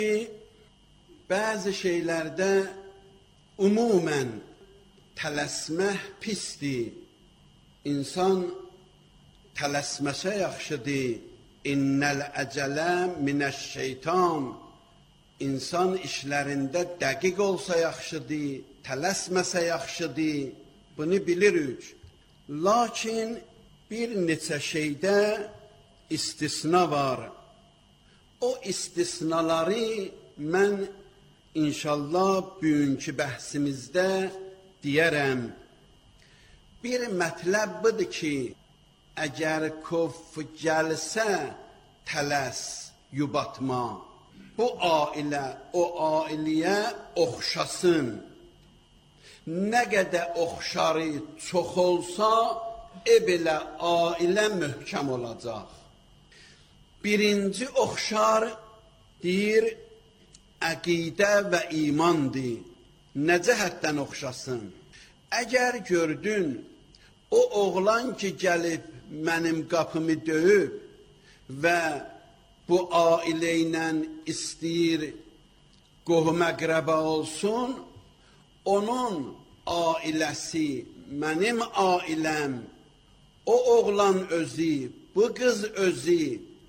Bəzi şeylərdə ümumən tələsmək pisdir. İnsan tələsməsə yaxşıdır. İnnəl əcələ minəş-şeytan. İnsan işlərində dəqiq olsa yaxşıdır, tələsməsə yaxşıdır. Bunu bilirik. Lakin bir neçə şeydə istisna var. O istisnaları mən İnşallah bugünkü bəhsimizdə deyərəm. Bir mətləb budur ki, əgər küf gəlsə tələs yubatma. Bu ailə o ailəyə oxşasın. Nə qədər oxşarı çox olsa, belə ailə möhkəm olacaq. Birinci oxşar deyir, əqidə və imandır. Nə cəhətdən oxşasın? Əgər gördün, o oğlan ki gəlib mənim qapımı döyüb və bu ailə ilə istəyir qohum-əqrəba olsun, onun ailəsi, mənim ailəm, o oğlan özü, bu qız özü,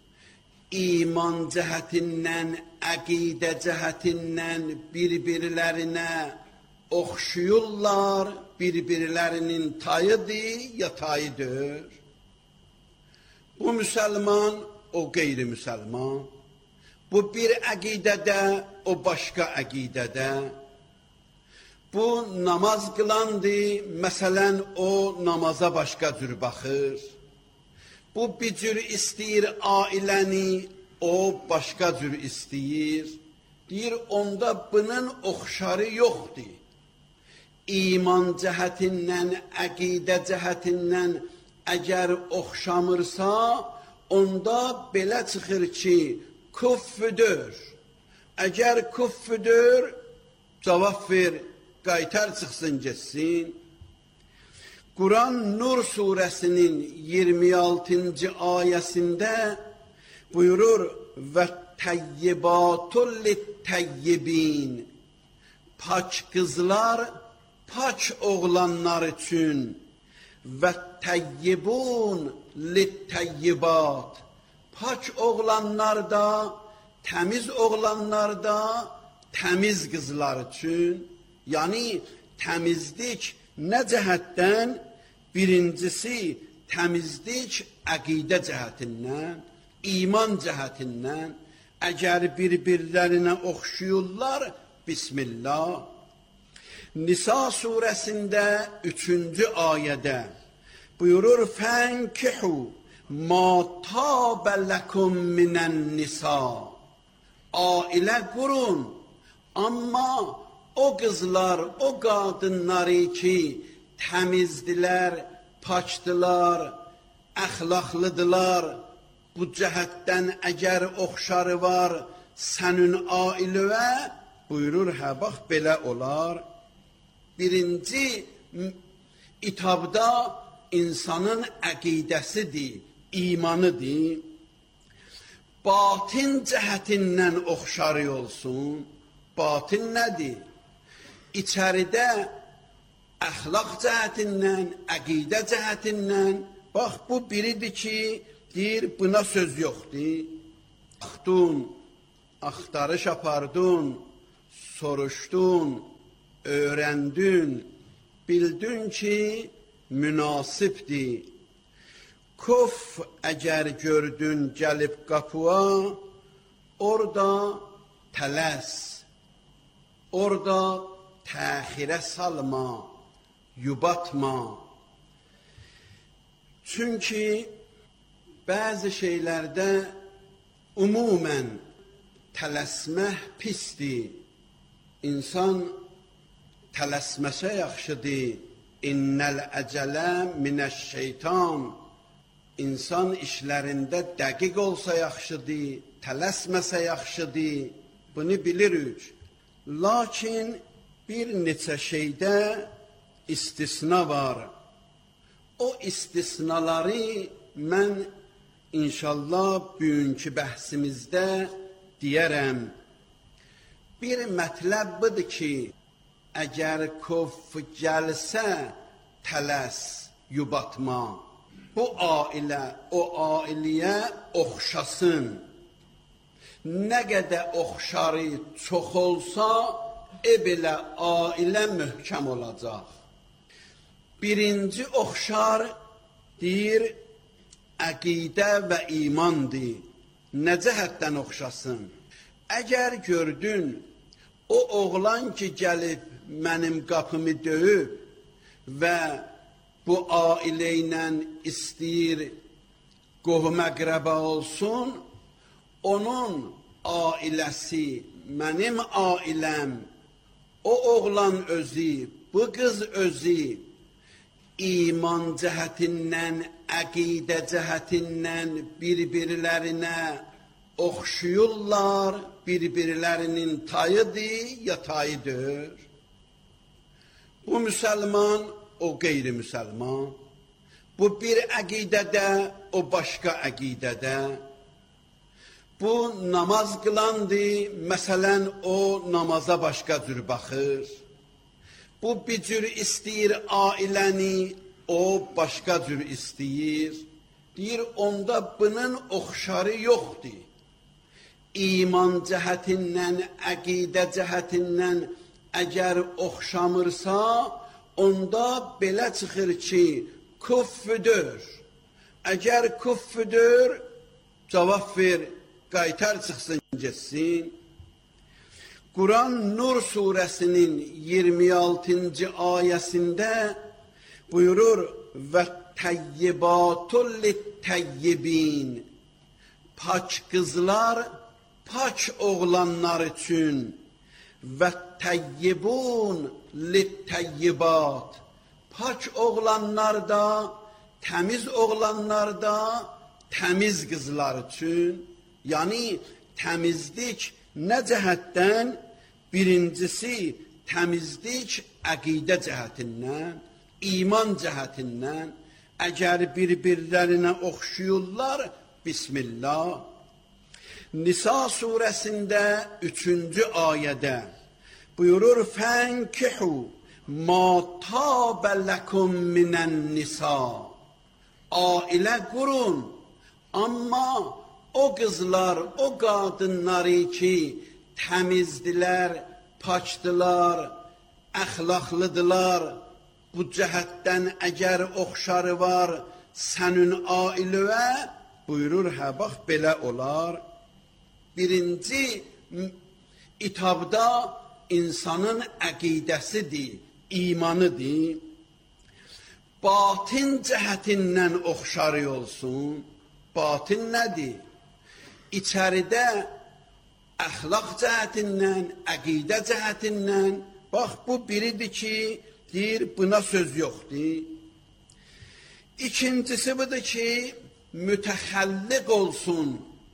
iman cəhətindən, əqidə cəhətindən bir-birlərinə oxşuyurlar, bir-birlərinin tayıdır ya tayıdır. Bu müsəlman, o qeyri-müsəlman. Bu bir əqidədə, o başqa əqidədə. Bu namaz qılandır, məsələn, o namaza başqa cür baxır. Bu bir cür istəyir ailəni, o başqa cür istəyir. Deyir, onda bunun oxşarı yoxdur. İman cəhətindən, əqidə cəhətindən əgər oxşamırsa, onda belə çıxır ki, küffüdür. Əgər küffüdür, cavab ver, qaytar çıxsın, getsin. Quran Nur surəsinin 26-cı ayəsində buyurur və təyyibatul littəyyibin. Paç qızlar, paç oğlanlar üçün və təyyibun littəyyibat. Paç oğlanlar da, təmiz oğlanlar da, təmiz qızlar üçün. Yəni, təmizlik nə cəhətdən? Birincisi, təmizlik əqidə cəhətindən, iman cəhətindən. Əgər bir-birlərinə oxşuyurlar, Bismillah. Nisa surəsində 3-cü ayədə buyurur, fənkihu ma tabə ləkum minən nisa. Ailə qurun, amma o qızlar, o qadınları ki, təmizdilər, paçdılar, əxlaqlıdılar, bu cəhətdən əgər oxşarı var sənin ailəvə, buyurur, hə, bax, belə olar. Birinci itabda insanın əqidəsidir, imanıdır. Batin cəhətindən oxşarı olsun. Batin nədir? İçəridə əxlaq cəhətindən, əqidə cəhətindən, bax, bu biridir ki, deyir, buna söz yoxdur. Baxdun, axtarış apardun, soruşdun, öyrəndin, bildin ki, münasibdir. Küf əgər gördün gəlib qapıya, orada tələs, orada təxirə salma, yubatma. Çünki bəzi şeylərdə ümumən tələsmək pisdir. İnsan tələsməsə yaxşıdır. İnnəl əcələ minəş-şeytan. İnsan işlərində dəqiq olsa yaxşıdır, tələsməsə yaxşıdır. Bunu bilirik. Lakin bir neçə şeydə istisna var. O istisnaları mən inşallah bugünkü bəhsimizdə deyərəm. Bir mətləb budur ki, əgər küf gəlsə, tələs, yubatma. Bu ailə o ailəyə oxşasın. Nə qədər oxşarı çox olsa, belə ailə möhkəm olacaq. Birinci oxşar deyir, əqidə və imandır. Nə cəhətdən oxşasın? Əgər gördün, o oğlan ki gəlib mənim qapımı döyüb və bu ailə ilə istəyir qohum-əqrəba olsun, onun ailəsi, mənim ailəm, o oğlan özü, bu qız özü iman cəhətindən, əqidə cəhətindən bir-birlərinə oxşuyurlar, bir-birlərinin tayıdır ya tayıdır. Bu müsəlman, o qeyri-müsəlman. Bu bir əqidədə, o başqa əqidədə. Bu namaz qılandır, məsələn, o namaza başqa cür baxır. Bu bir cür istəyir ailəni, o başqa cür istəyir. Deyir, onda bunun oxşarı yoxdur. İman cəhətindən, əqidə cəhətindən əgər oxşamırsa, onda belə çıxır ki, küffüdür. Əgər küffüdür, cavab ver, qaytar çıxsın, geçsin. Quran Nur surəsinin 26-cı ayəsində buyurur, və təyyibatul littəyyibin, paç qızlar, paç oğlanlar üçün, və təyyibun littəyyibat, paç oğlanlar da, təmiz oğlanlar da, təmiz qızlar üçün. Yəni, təmizlik nə cəhətdən? Birincisi, təmizlik əqidə cəhətindən, iman cəhətindən. Əgər bir-birlərinə oxşuyurlar, Bismillah. Nisa surəsində 3-cü ayədə buyurur, fənkihu ma tabə ləkum minən nisa. Ailə qurun, amma o qızlar, o qadınları ki, təmizdilər, paçdılar, əxlaqlıdılar, bu cəhətdən əgər oxşarı var sənin ailəyə, buyurur, hə, bax, belə olar. Birinci itabda insanın əqidəsidir, imanıdır. Batin cəhətindən oxşarı olsun. Batin nədir? İçəridə əxlaq cəhətindən, əqidə cəhətindən, bax, bu biridir ki, deyir, buna söz yoxdur. İkincisi budur ki, mütəxəlliq olsun.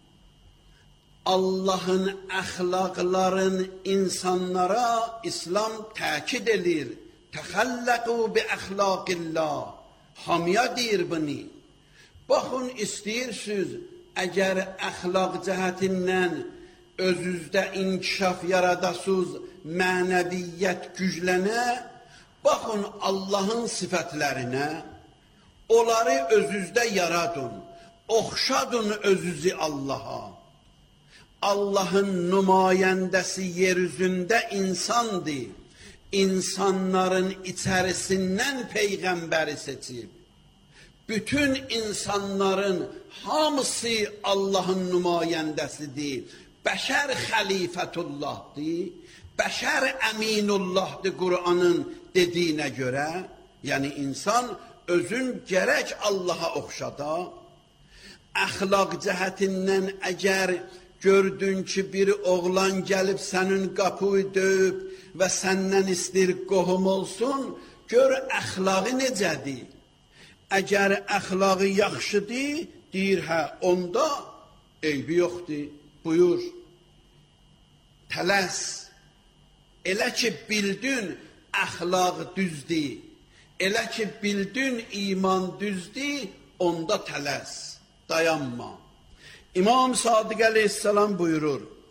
Allahın əxlaqların insanlara İslam təkid edir. Təxəlləqu bi əxlaqillah. Hamiya deyir bunu. Baxın, istəyirsiniz, əgər əxlaq cəhətindən özünüzdə inkişaf yaradasınız, mənəviyyət güclənə, baxın Allahın sifətlərinə, onları özünüzdə yaradın, oxşadın özünüzü Allaha. Allahın nümayəndəsi yeryüzündə insandır, insanların içərisindən Peyğəmbəri seçib. Bütün insanların hamısı Allahın nümayəndəsidir. Bəşər xəlifətullahdır, bəşər əminullahdır Qur'anın dediyinə görə. Yəni, insan özün gərək Allaha oxşada. Əxlaq cəhətindən əgər gördün ki, bir oğlan gəlib sənin qapıyı döyüb və səndən istəyir qohum olsun, gör əxlağı necədir. Əgər əxlağı yaxşıdır, deyir, hə, onda eybi yoxdur, buyur. Tələs, elə ki bildin əxlaq düzdür, elə ki bildin iman düzdür, onda tələs, dayanma. İmam Sadiq əleyhissalam buyurur,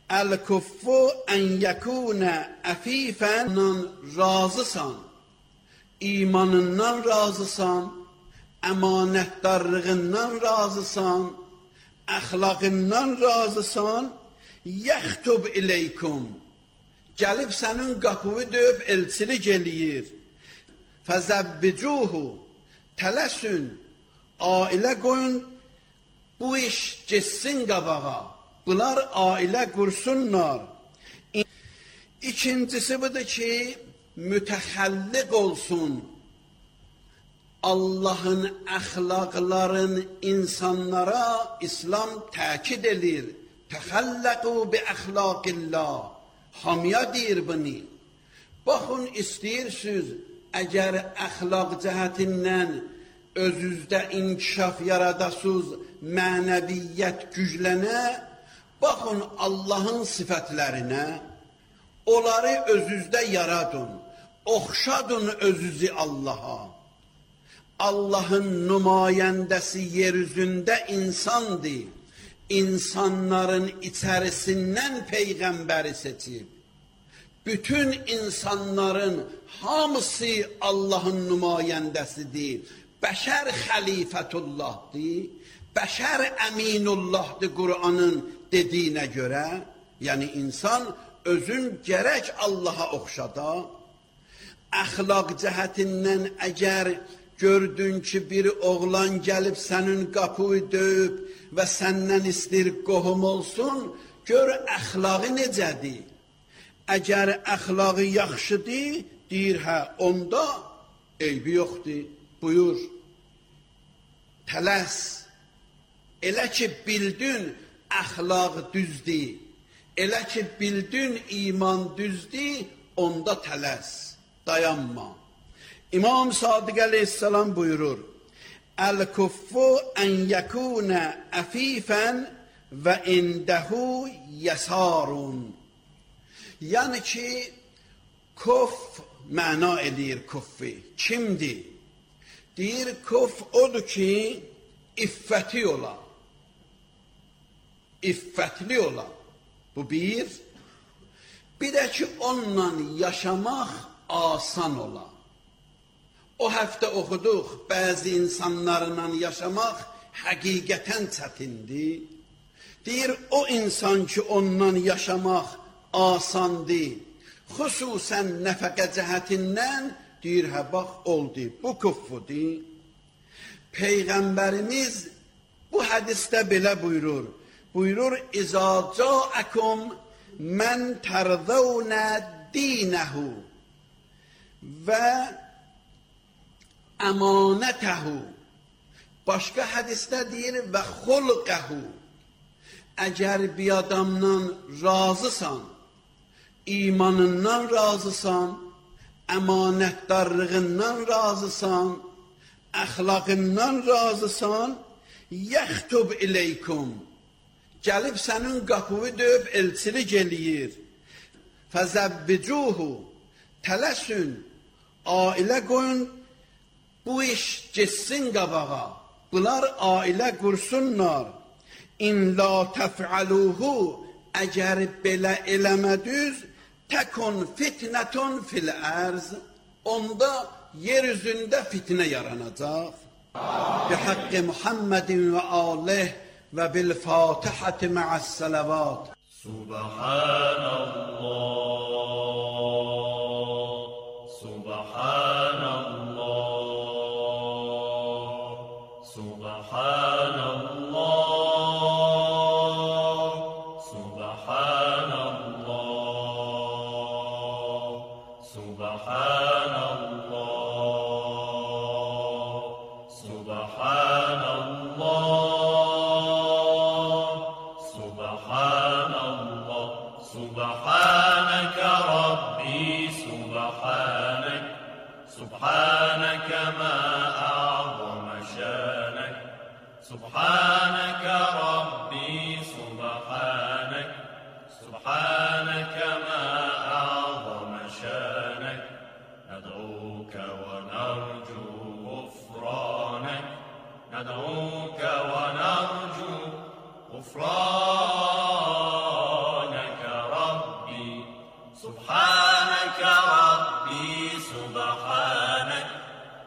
El-kuffu en yekune afifen, razısan, imanından razısan, əmanətdarlığından razısan, əxlaqından razısan, yəxtub ileykum, gəlib sənin qapını döyüb elçilik eləyir. Fəzəvvicuhu, tələsün, ailə qoyun, bu iş geçsin qabağa, bunlar ailə qursunlar. İkincisi budur ki, mütəxəlliq olsun, Allah'ın əxlaqların insanlara İslam təkid edir. Təxəlləqu bi əxlaqillah. Hamiya deyir bunu. Baxın, istəyirsiniz, əgər əxlaq cəhətindən özünüzdə inkişaf yaradasınız, mənəviyyət güclənə, baxın Allah'ın sifətlərinə, onları özünüzdə yaradın, oxşadın özünüzü Allah'a. Allah'ın nümayəndəsi yeryüzündə insandır. İnsanların içərisindən Peyğəmbəri seçib. Bütün insanların hamısı Allah'ın nümayəndəsidir. Bəşər xəlifətullahdır. Bəşər əminullahdır Qur'anın dediyinə görə. Yəni insan özün gərək Allah'a oxşada. Əxlaq cəhətindən əgər gördün ki, bir oğlan gəlib sənin qapıyı döyüb və səndən istəyir qohum olsun, gör əxlağı necədir. Əgər əxlağı yaxşıdır, deyir, hə, onda eybi yoxdur, buyur. Tələs, elə ki bildin əxlaq düzdür, elə ki bildin iman düzdür, onda tələs, dayanma. İmam Sadiq aleyhisselam buyurur, El-kuffu en yekune afifen ve indehu yesarun. Yəni ki, kuf məna eləyir kuffi. Kimdir? Deyir, kuf odur ki, iffəti ola. İffətli ola. Bu bir. Bir də ki, onunla yaşamaq asan ola. O həftə oxuduq, bəzi insanlarla yaşamaq həqiqətən çətindir. Deyir, o insan ki, onunla yaşamaq asandır, xüsusən nəfəqə cəhətindən, deyir, hə, bax, oldu, bu kuffudur. Peyğəmbərimiz bu hədisdə belə buyurur, İzâ câəkum mən tərzəvnə dinəhu və əmanətəhu. Başqa hədisdə deyir, və xulqəhu. Əgər bir adamdan razısan, imanından razısan, əmanətdarlığından razısan, əxlaqından razısan, yəxtub ileykum. Gəlib sənin qapını döyüb elçilik eləyir. Fəzəvvicuhu, tələsün, ailə qoyun, bu iş geçsin qabağa, bunlar ailə qursunlar. İn la təf'aluhu, əgər belə eləmədiniz, təkun fitnətun fil ərz, onda yer üzündə fitnə yaranacaq. Bihaqqi Muhammedin və alih və bil fatihəti mə'əs-sələvat. Subhanallah, Subhanallah, Subhanallah. سبحانك ما أعظم شانك سبحانك ربي سبحانك سبحانك ما أعظم شانك ندعوك ونرجو غفرانك ندعوك ونرجو غفرانك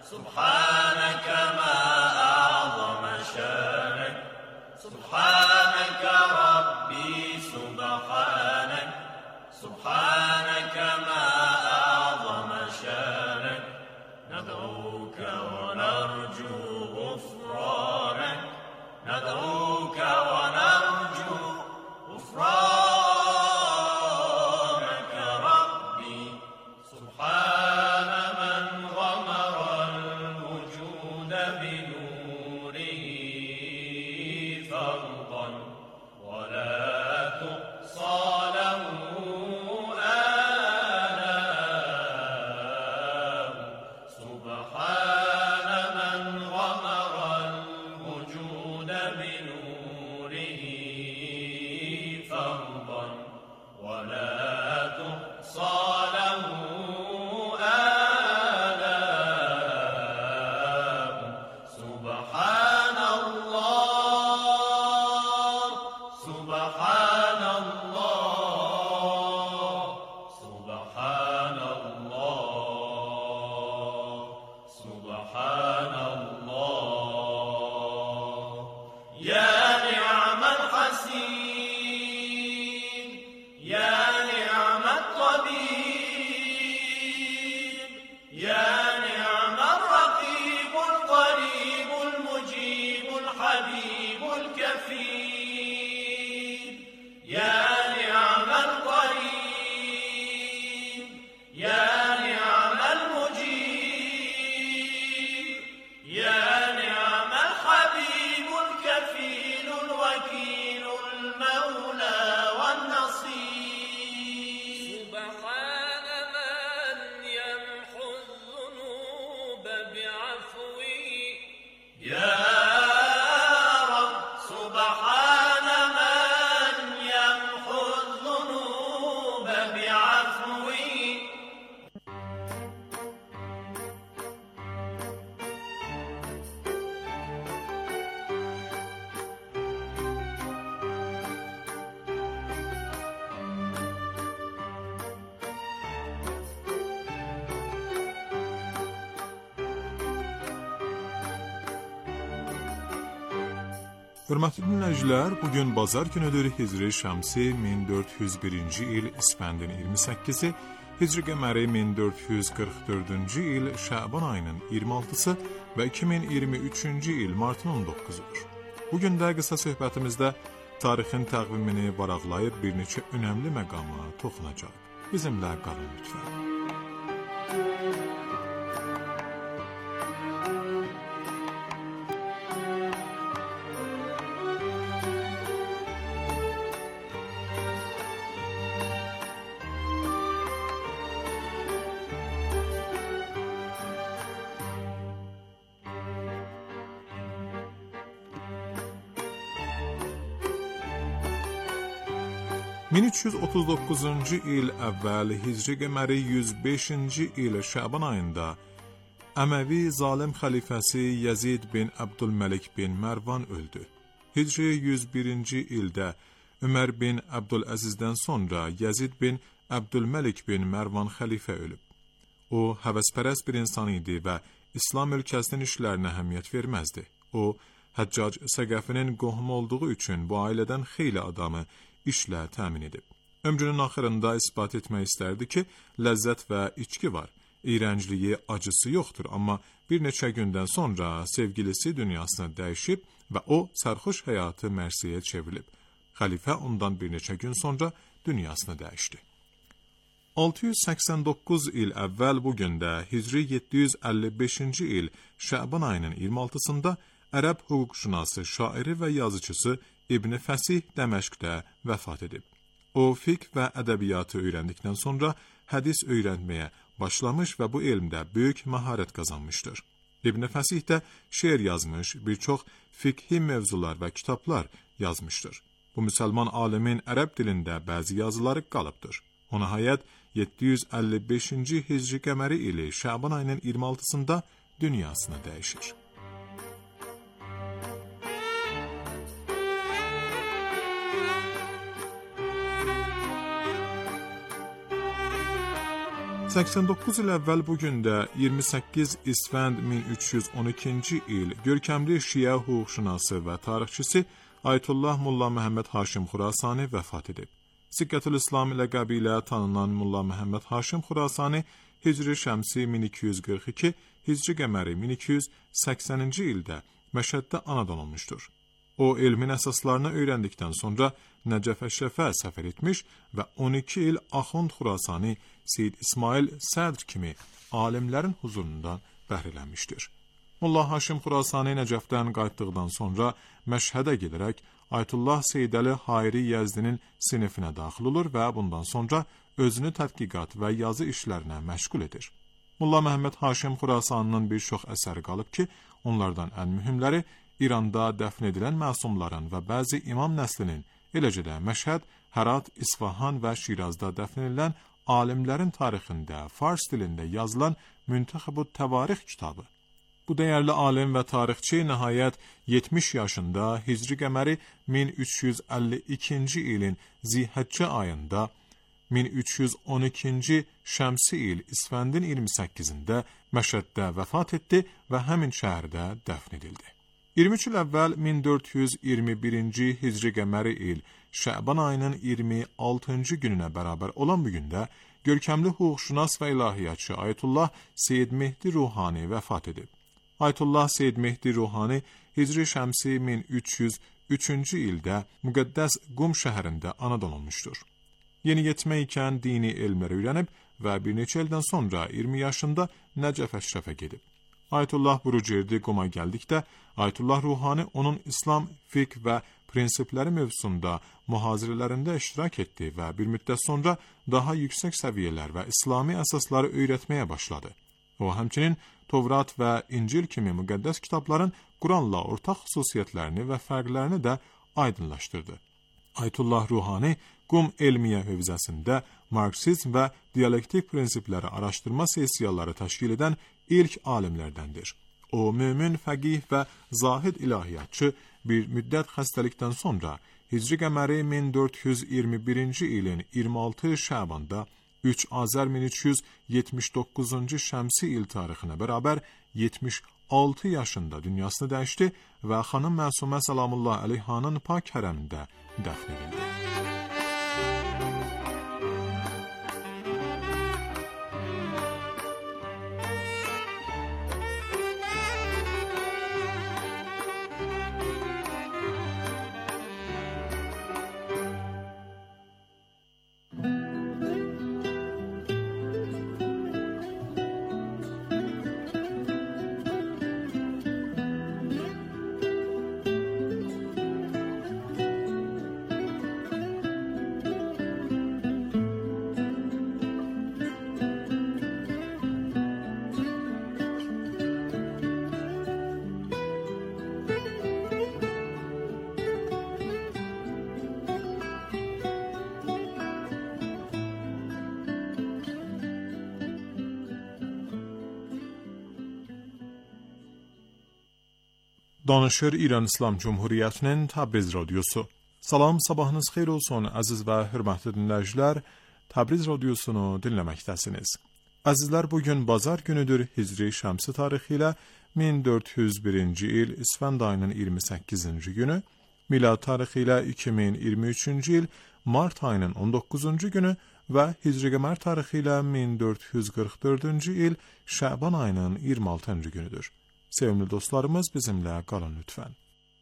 سبحانك ما أعظم شانك سبحانك ربي سبحانك سبحانك ما أعظم شانك ندعوك ونرجو غفرانك ندعوك ونرجو غفرانك ربي سبحان من غمر الوجود بنوره فرضا ولا تقصى له آلاء سبحان من غمر الوجود بنوره فرضا ولا تقصى له آلاء سبحان الله سبحان الله سبحان الله سبحان الله يا نعم الحسين يا نعم الطبيب يا نعم الرقيب القريب المجيب الحبيب الكفيل يا نعم القريب يا نعم المجيب يا نعم الحبيب الكفيل الوكيل المولى والنصير سبحان من يمحو الذنوب بعفوه يا رب سبحان من يمحو الذنوب بعفوه Hörmətli dinləyicilər, bugün bazar günüdür, Hicri Şəmsi 1401-ci il İspəndin 28-i, Hicri Qəməri 1444-cü il Şəban ayının 26-sı və 2023-cü il martın 19-udur. Bugün də qısa söhbətimizdə tarixin təqvimini varaqlayıb bir neçə önəmli məqama toxunacaq. Bizimlə qalın lütfən. (1339-cu il əvvəl Hicri Qəməri 105-ci il Şəban ayında Əməvi zalim xəlifəsi Yezid bin Abdülməlik bin Mərvan öldü. Hicri 101-ci ildə Ömər bin Abdüləzizdən sonra Yezid bin Abdülməlik bin Mərvan xəlifə ölüb. O, həvəspərəst bir insan idi və İslam ölkəsinin işlərinə əhəmiyyət verməzdi. O, Həccac Səqəfinin qohumu olduğu üçün bu ailədən xeyli adamı işlə təmin edib. Ömrünün axırında isbat etmək istərdi ki, ləzzət və içki var. İyrəncliyi, acısı yoxdur, amma bir neçə gündən sonra sevgilisi dünyasını dəyişib və o, sərxoş həyatı mərsiyəyə çevrilib. Xəlifə ondan bir neçə gün sonra dünyasını dəyişdi. 689 il əvvəl bugündə Hicri 755-ci il Şəban ayının 26-sında ərəb hüquqşünası, şairi və yazıcısı İbn Fəsih Dəməşqdə vəfat edib. O, fiqh və ədəbiyyatı öyrəndikdən sonra hədis öyrənməyə başlamış və bu elmdə böyük məharət qazanmışdır. İbn Fəsih də şeir yazmış, bir çox fiqhi mövzular və kitablar yazmışdır. Bu müsəlman alimin ərəb dilində bəzi yazıları qalıbdır. O nəhayət 755-ci Hicri Qəməri ili Şəban ayının 26-sında dünyasını dəyişir. 89 il əvvəl bu gündə 28 İsfənd 1312-ci il görkəmli şiə hüquqşünası və tarixçisi Ayətullah Molla Məhəmməd Haşim Xurasani vəfat edib. Siqqətül-İslam ləqəbi ilə tanınan Molla Məhəmməd Haşim Xurasani Hicri Şəmsi 1242, Hicri Qəməri 1280-ci ildə Məşəddə anadan olmuşdur. O, elmin əsaslarını öyrəndikdən sonra Nəcəf Əşrəfə səfər etmiş və 12 il Axund Xurasani, Seyyid İsmail Sədr kimi alimlərin huzurundan bəhrələnmişdir. Molla Haşim Xurasani Nəcəfdən qayıtdıqdan sonra Məşhədə gedərək Ayətullah Seyyid Əli Hayri Yəzdinin sinifinə daxil olur və bundan sonra özünü tədqiqat və yazı işlərinə məşğul edir. Molla Məhəmməd Haşim Xurasaninin bir çox əsəri qalıb ki, onlardan ən mühümləri İranda dəfn edilən məsumların və bəzi imam nəslinin, eləcə də Məşhəd, Hərat, İsfahan və Şirazda dəfn edilən alimlərin tarixində fars dilində yazılan Müntəxəbut Təvarix kitabı. Bu dəyərli alim və tarixçi nəhayət 70 yaşında Hicri Qəməri 1352-ci ilin Zihəccə ayında 1312-ci Şəmsi il İsfəndin 28-də Məşəddə vəfat etdi və həmin şəhərdə dəfn edildi. 23 il əvvəl 1421-ci Hicri Qəməri il Şəban ayının 26-cı gününə bərabər olan bu gündə görkəmli hüquqşünas və ilahiyyatçı Ayətullah Seyyid Mehdi Ruhani vəfat edib. Ayətullah Seyyid Mehdi Ruhani Hicri Şəmsi 1303-cü ildə müqəddəs Qum şəhərində anadan olmuşdur. Yeni yetmə ikən dini elmləri öyrənib və bir neçə ildən sonra 20 yaşında Nəcəf Əşrəfə gedib. Ayətullah Burucerdi Quma gəldikdə, Ayətullah Ruhani onun İslam, fiqh və prinsipləri mövzusunda mühazirələrində iştirak etdi və bir müddət sonra daha yüksək səviyyələr və İslami əsasları öyrətməyə başladı. O, həmçinin Tovrat və İncil kimi müqəddəs kitabların Quranla ortaq xüsusiyyətlərini və fərqlərini də aydınlaşdırdı. Ayətullah Ruhani Qum elmiyə hövzəsində Marksizm və dialektik prinsipləri araşdırma sessiyaları təşkil edən ilk alimlərdəndir. O, mömin, fəqih və zahid ilahiyyatçı bir müddət xəstəlikdən sonra Hicri Qəməri 1421-ci ilin 26 Şəbanda 3 Azər 1379-cu Şəmsi il tarixinə bərabər 76 yaşında dünyasını dəyişdi və xanım Məsumə Salamullah Əleyhanın pak hərəmində dəfn edildi. Danışır İran İslam Cumhuriyyətinin Təbriz Radyosu. Salam, sabahınız xeyir olsun əziz və hörmətli dinləyicilər. Təbriz Radyosunu dinləməkdəsiniz. Əzizlər, bugün bazar günüdür. Hicri Şəmsi tarixi ilə 1401-ci il İsfənd ayının 28-ci günü, milad tarixi ilə 2023-cü il mart ayının 19-cu günü və Hicri Qəmər tarixi ilə 1444-cü il Şəban ayının 26-cı günüdür. Sevimli dostlarımız, bizimlə qalın lütfən.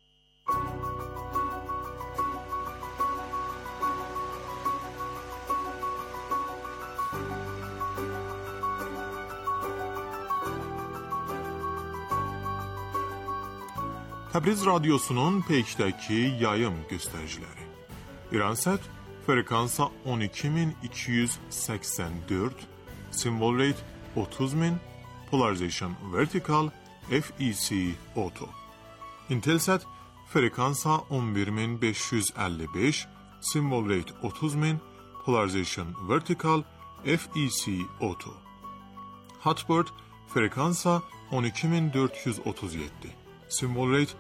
Təbriz Radyosunun peykdəki yayım göstəriciləri. İransət frekansa 12284, simvol rate 30000, polarization vertikal, FEC Auto. Intelsat frekansa 11555, simvol rate 30000, polarization vertikal, FEC Auto. Hotbird frekansa 12437, simvol rate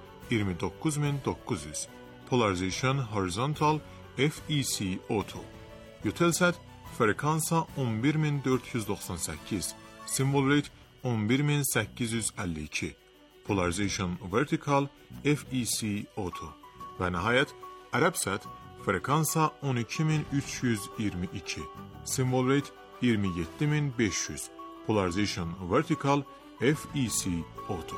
29900, polarization horizontal, FEC Auto. Eutelsat frekansa 11498, symbol rate 11852, polarization vertical FEC auto ve nihayet Arabsat frekansa 12322, symbol rate 27500, polarization vertical FEC auto.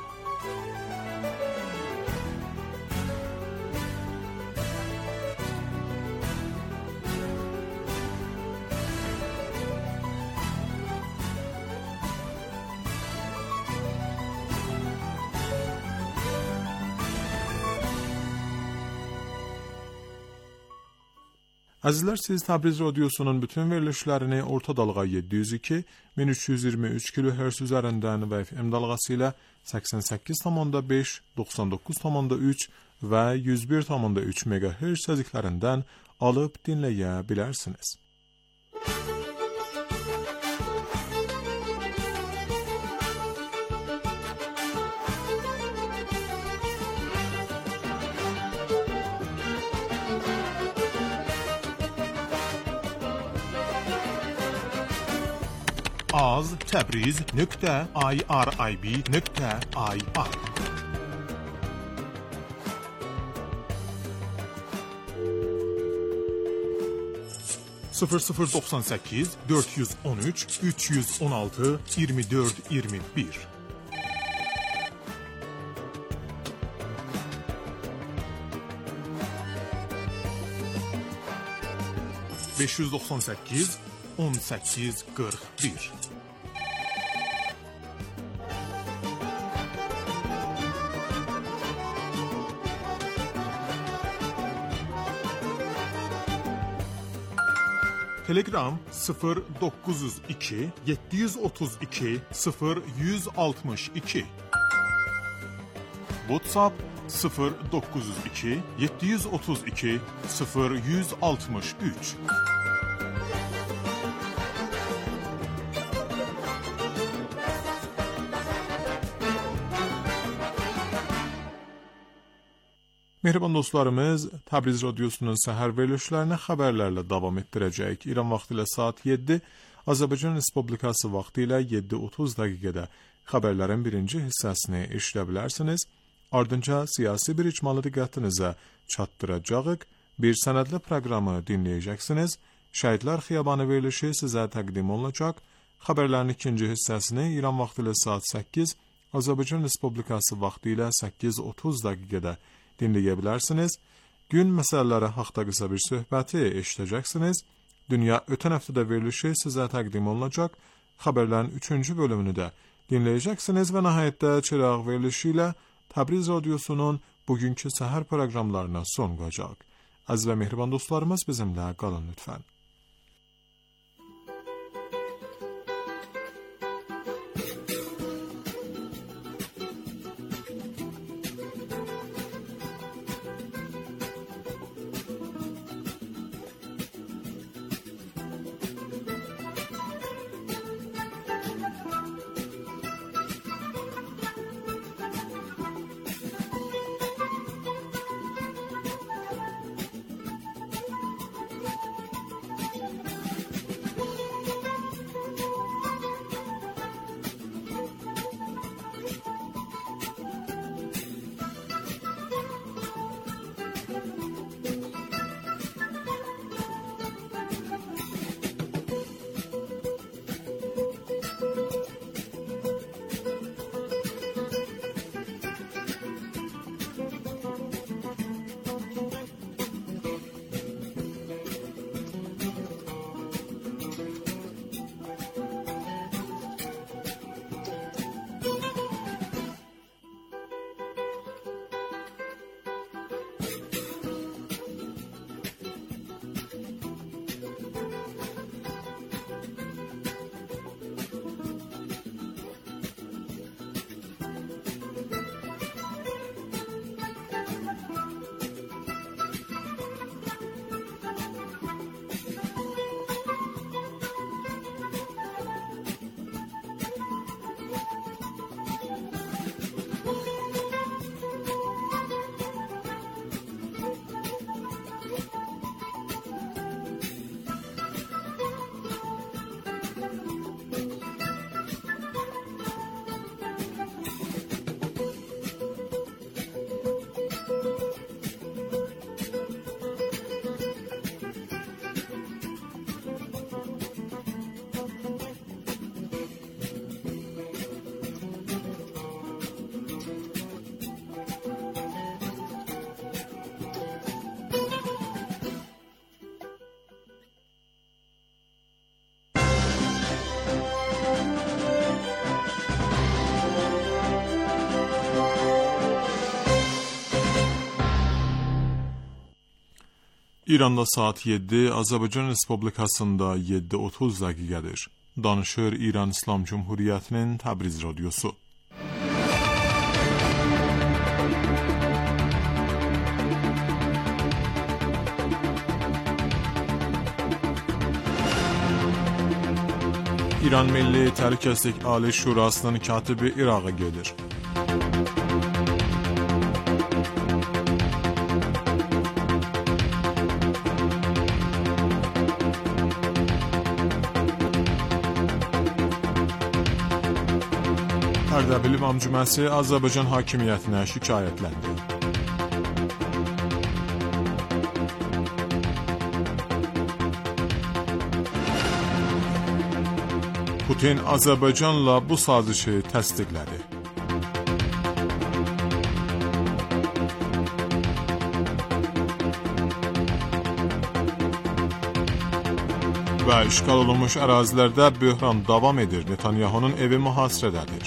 Azizler, siz Tabriz Radyosu'nun bütün verilişlerini orta dalga 702, 1323 kHz üzerinden ve FM dalgasıyla 88,5, 99,3 ve 101,3 MHz saziklerinden alıp dinleyebilirsiniz. az.tabriz.irib.ir 0098 413 316 2421 598 1841 Telegram 0902 732 0162 WhatsApp 0902 732 0163 Mehriban dostlarımız, Tabriz Radyosu'nun səhər verilişlərini xəbərlərlə davam etdirəcək. İran vaxtı ilə saat 7, Azərbaycan Respublikası vaxtı ilə 7:30 dəqiqədə xəbərlərin birinci hissəsini eşidə bilərsiniz. Ardınca siyasi bir icmalı diqqətinizə çatdıracağıq. Bir sənədli proqramı dinləyəcəksiniz. Şəhidlər Xiyabanı verilişi sizə təqdim olunacaq. Xəbərlərin ikinci hissəsini İran vaxtı ilə saat 8, Azərbaycan Respublikası vaxtı ilə 8:30 dəqiqədə dinləyə bilərsiniz. Gün məsələləri haqqında qısa bir söhbəti eşidəcəksiniz. Dünya ötən həftədə verilişi sizə təqdim olunacaq. Xəbərlərin 3-cü bölümünü də dinləyəcəksiniz və nəhayətdə çıraq verilişi ilə Tabriz Radyosu'nun bugünkü səhər proqramlarına son qoyacaq. Əziz və mehriban dostlarımız, bizimlə qalın lütfən. İranda saat 7, Azərbaycan Respublikasında 7:30 dəqiqədir. Danışır İran İslam Cumhuriyyətinin Təbriz radiosu. İran Milli Təhlükəsizlik Ali Şurasının katibi İraqa gedir. Ərdəbil İmam Cüməsi Azərbaycan hakimiyyətinə şikayətləndi. Putin Azərbaycanla bu sazişi təsdiqlədi. Və işğal olunmuş ərazilərdə böhran davam edir. Netanyahunun evi mühasirədədir.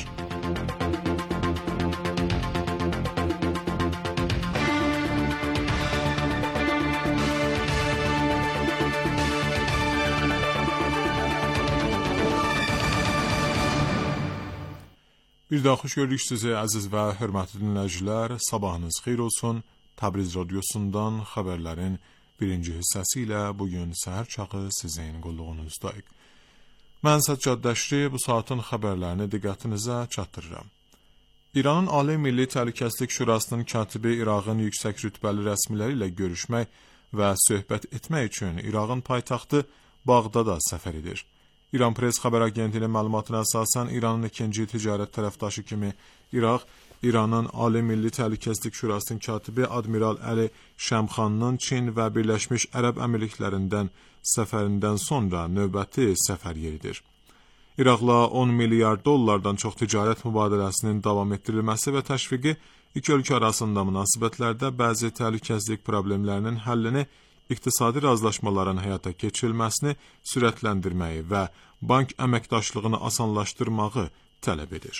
Bir daha xoş gördük sizi əziz və hörmətli dinləyicilər. Sabahınız xeyir olsun. Təbriz radiosundan xəbərlərin birinci hissəsi ilə bugün səhər çağı sizin qulluğunuzdayıq. Mən Səccad Dəşri bu saatın xəbərlərini diqqətinizə çatdırıram. İranın Ali Milli Təhlükəsizlik Şurasının katibi İraqın yüksək rütbəli rəsmiləri ilə görüşmək və söhbət etmək üçün İraqın paytaxtı Bağdada səfər edir. İran Press xəbər agentliyi məlumatına əsasən İranın ikinci ticarət tərəfdaşı kimi İraq, İranın Ali Milli Təhlükəsizlik Şurasının katibi Admiral Əli Şəmxanın Çin və Birləşmiş Ərəb Əmirliklərindən səfərindən sonra növbəti səfər yeridir. İraqla 10 milyard dollardan çox ticarət mübadiləsinin davam etdirilməsi və təşviqi iki ölkə arasında münasibətlərdə bəzi təhlükəsizlik problemlərinin həllini, iqtisadi razılaşmaların həyata keçirilməsini sürətləndirməyi və bank əməkdaşlığını asanlaşdırmağı tələb edir.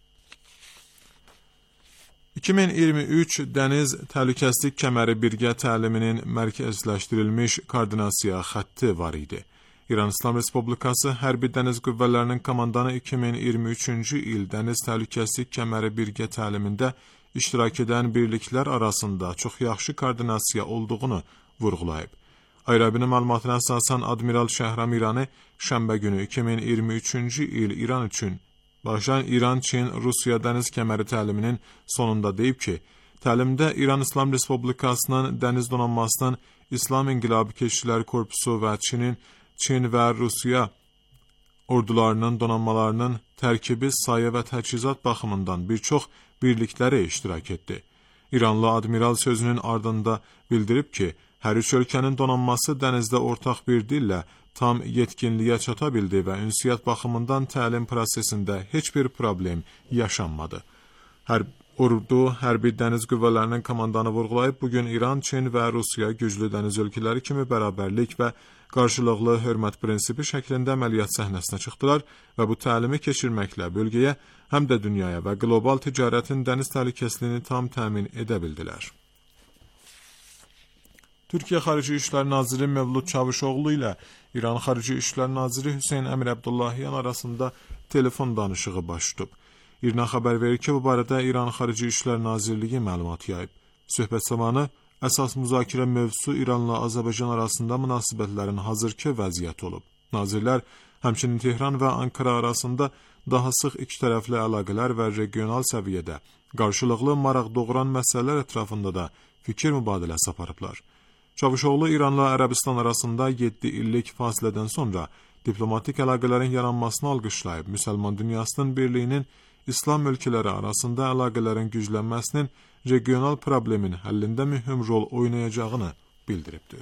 2023 Dəniz Təhlükəsizlik Kəməri Birgə təliminin mərkəzləşdirilmiş koordinasiya xətti var idi. İran İslam Respublikası Hərbi Dəniz Qüvvələrinin komandanı 2023-cü il Dəniz Təhlükəsizlik Kəməri Birgə təlimində iştirak edən birliklər arasında çox yaxşı koordinasiya olduğunu vurğulayıb. Ayrabinin məlumatına əsasən Admiral Şəhram İrani şənbə günü 2023-cü il İran üçün başlayan İran-Çin-Rusiya dəniz kəməri təliminin sonunda deyib ki, təlimdə İran İslam Respublikasının dəniz donanmasının İslam İnqilabı Keşikçiləri Korpusu və Çin və Rusiya ordularının donanmalarının tərkibi, sayı və təchizat baxımından bir çox birlikləri iştirak etdi. İranlı Admiral sözünün ardında bildirib ki, hər üç ölkənin donanması dənizdə ortaq bir dillə tam yetkinliyə çata bildi və ünsiyyət baxımından təlim prosesində heç bir problem yaşanmadı. Ordu Hərbi Dəniz Qüvvələrinin komandanı vurğulayıb, bugün İran, Çin və Rusiya güclü dəniz ölkələri kimi bərabərlik və qarşılıqlı hörmət prinsipi şəklində əməliyyat səhnəsinə çıxdılar və bu təlimi keçirməklə bölgəyə, həm də dünyaya və qlobal ticarətin dəniz təhlükəsizliyini tam təmin edə bildilər. Türkiyə Xarici İşlər Naziri Mevlud Çavuşoğlu ilə İran Xarici İşlər Naziri Hüseyn Əmir Əbdullahyan arasında telefon danışığı baş tutub. İRNA xəbər verir ki, bu barədə İran Xarici İşlər Nazirliyi məlumat yayıb. Söhbət zamanı əsas müzakirə mövzusu İranla Azərbaycan arasında münasibətlərin hazırki vəziyyəti olub. Nazirlər həmçinin Tehran və Ankara arasında daha sıx ikitərəfli əlaqələr və regional səviyyədə qarşılıqlı maraq doğuran məsələlər ətrafında da fikir mübadiləsi aparıblar. Çavuşoğlu İranla Ərəbistan arasında 7 illik fasilədən sonra diplomatik əlaqələrin yaranmasını alqışlayıb, müsəlman dünyasının birliyinin İslam ölkələri arasında əlaqələrin güclənməsinin regional problemin həllində mühüm rol oynayacağını bildiribdir.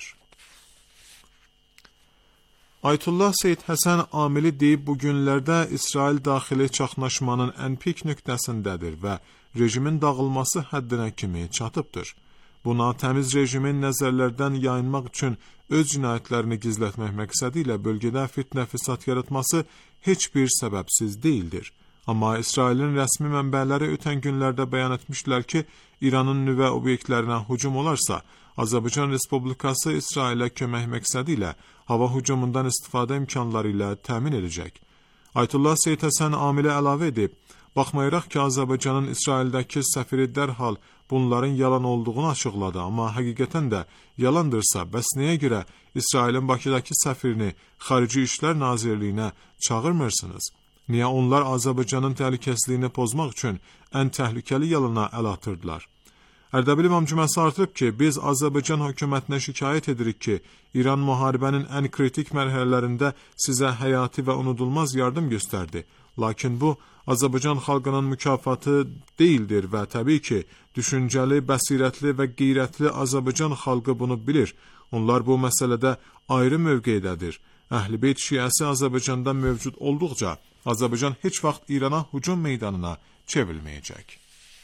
Ayətullah Seyyid Həsən Amili deyib, bu günlərdə İsrail daxili çaxnaşmanın ən pik nöqtəsindədir və rejimin dağılması həddinə kimi çatıbdır. Buna təmiz rejimin nəzərlərdən yayınmaq üçün öz cinayətlərini gizlətmək məqsədi ilə bölgədə fitnə fəsad yaratması heç bir səbəbsiz deyildir. Amma İsrailin rəsmi mənbələri ötən günlərdə bəyan etmişlər ki, İranın nüvə obyektlərinə hücum olarsa, Azərbaycan Respublikası İsrailə kömək məqsədi ilə hava hücumundan istifadə imkanları ilə təmin edəcək. Ayətullah Seyid Həsən Amilə əlavə edib, baxmayaraq ki, Azərbaycanın İsraildəki səfiri dərhal bunların yalan olduğunu açıqladı, amma həqiqətən də yalandırsa, bəs nəyə görə İsrailin Bakıdakı səfirini Xarici İşlər Nazirliyinə çağırmırsınız? Niyə onlar Azərbaycanın təhlükəsizliyini pozmaq üçün ən təhlükəli yalana əl atırdılar? Ərdəbil İmam Cüməsi artırıb ki, biz Azərbaycan hökumətinə şikayət edirik ki, İran müharibənin ən kritik mərhələlərində sizə həyati və unudulmaz yardım göstərdi. Lakin bu, Azərbaycan xalqının mükafatı deyildir və təbii ki, düşüncəli, bəsirətli və qeyrətli Azərbaycan xalqı bunu bilir. Onlar bu məsələdə ayrı mövqeydədir. Əhl-i Beyt şiəsi Azərbaycanda mövcud olduqca, Azərbaycan heç vaxt İrana hücum meydanına çevrilməyəcək.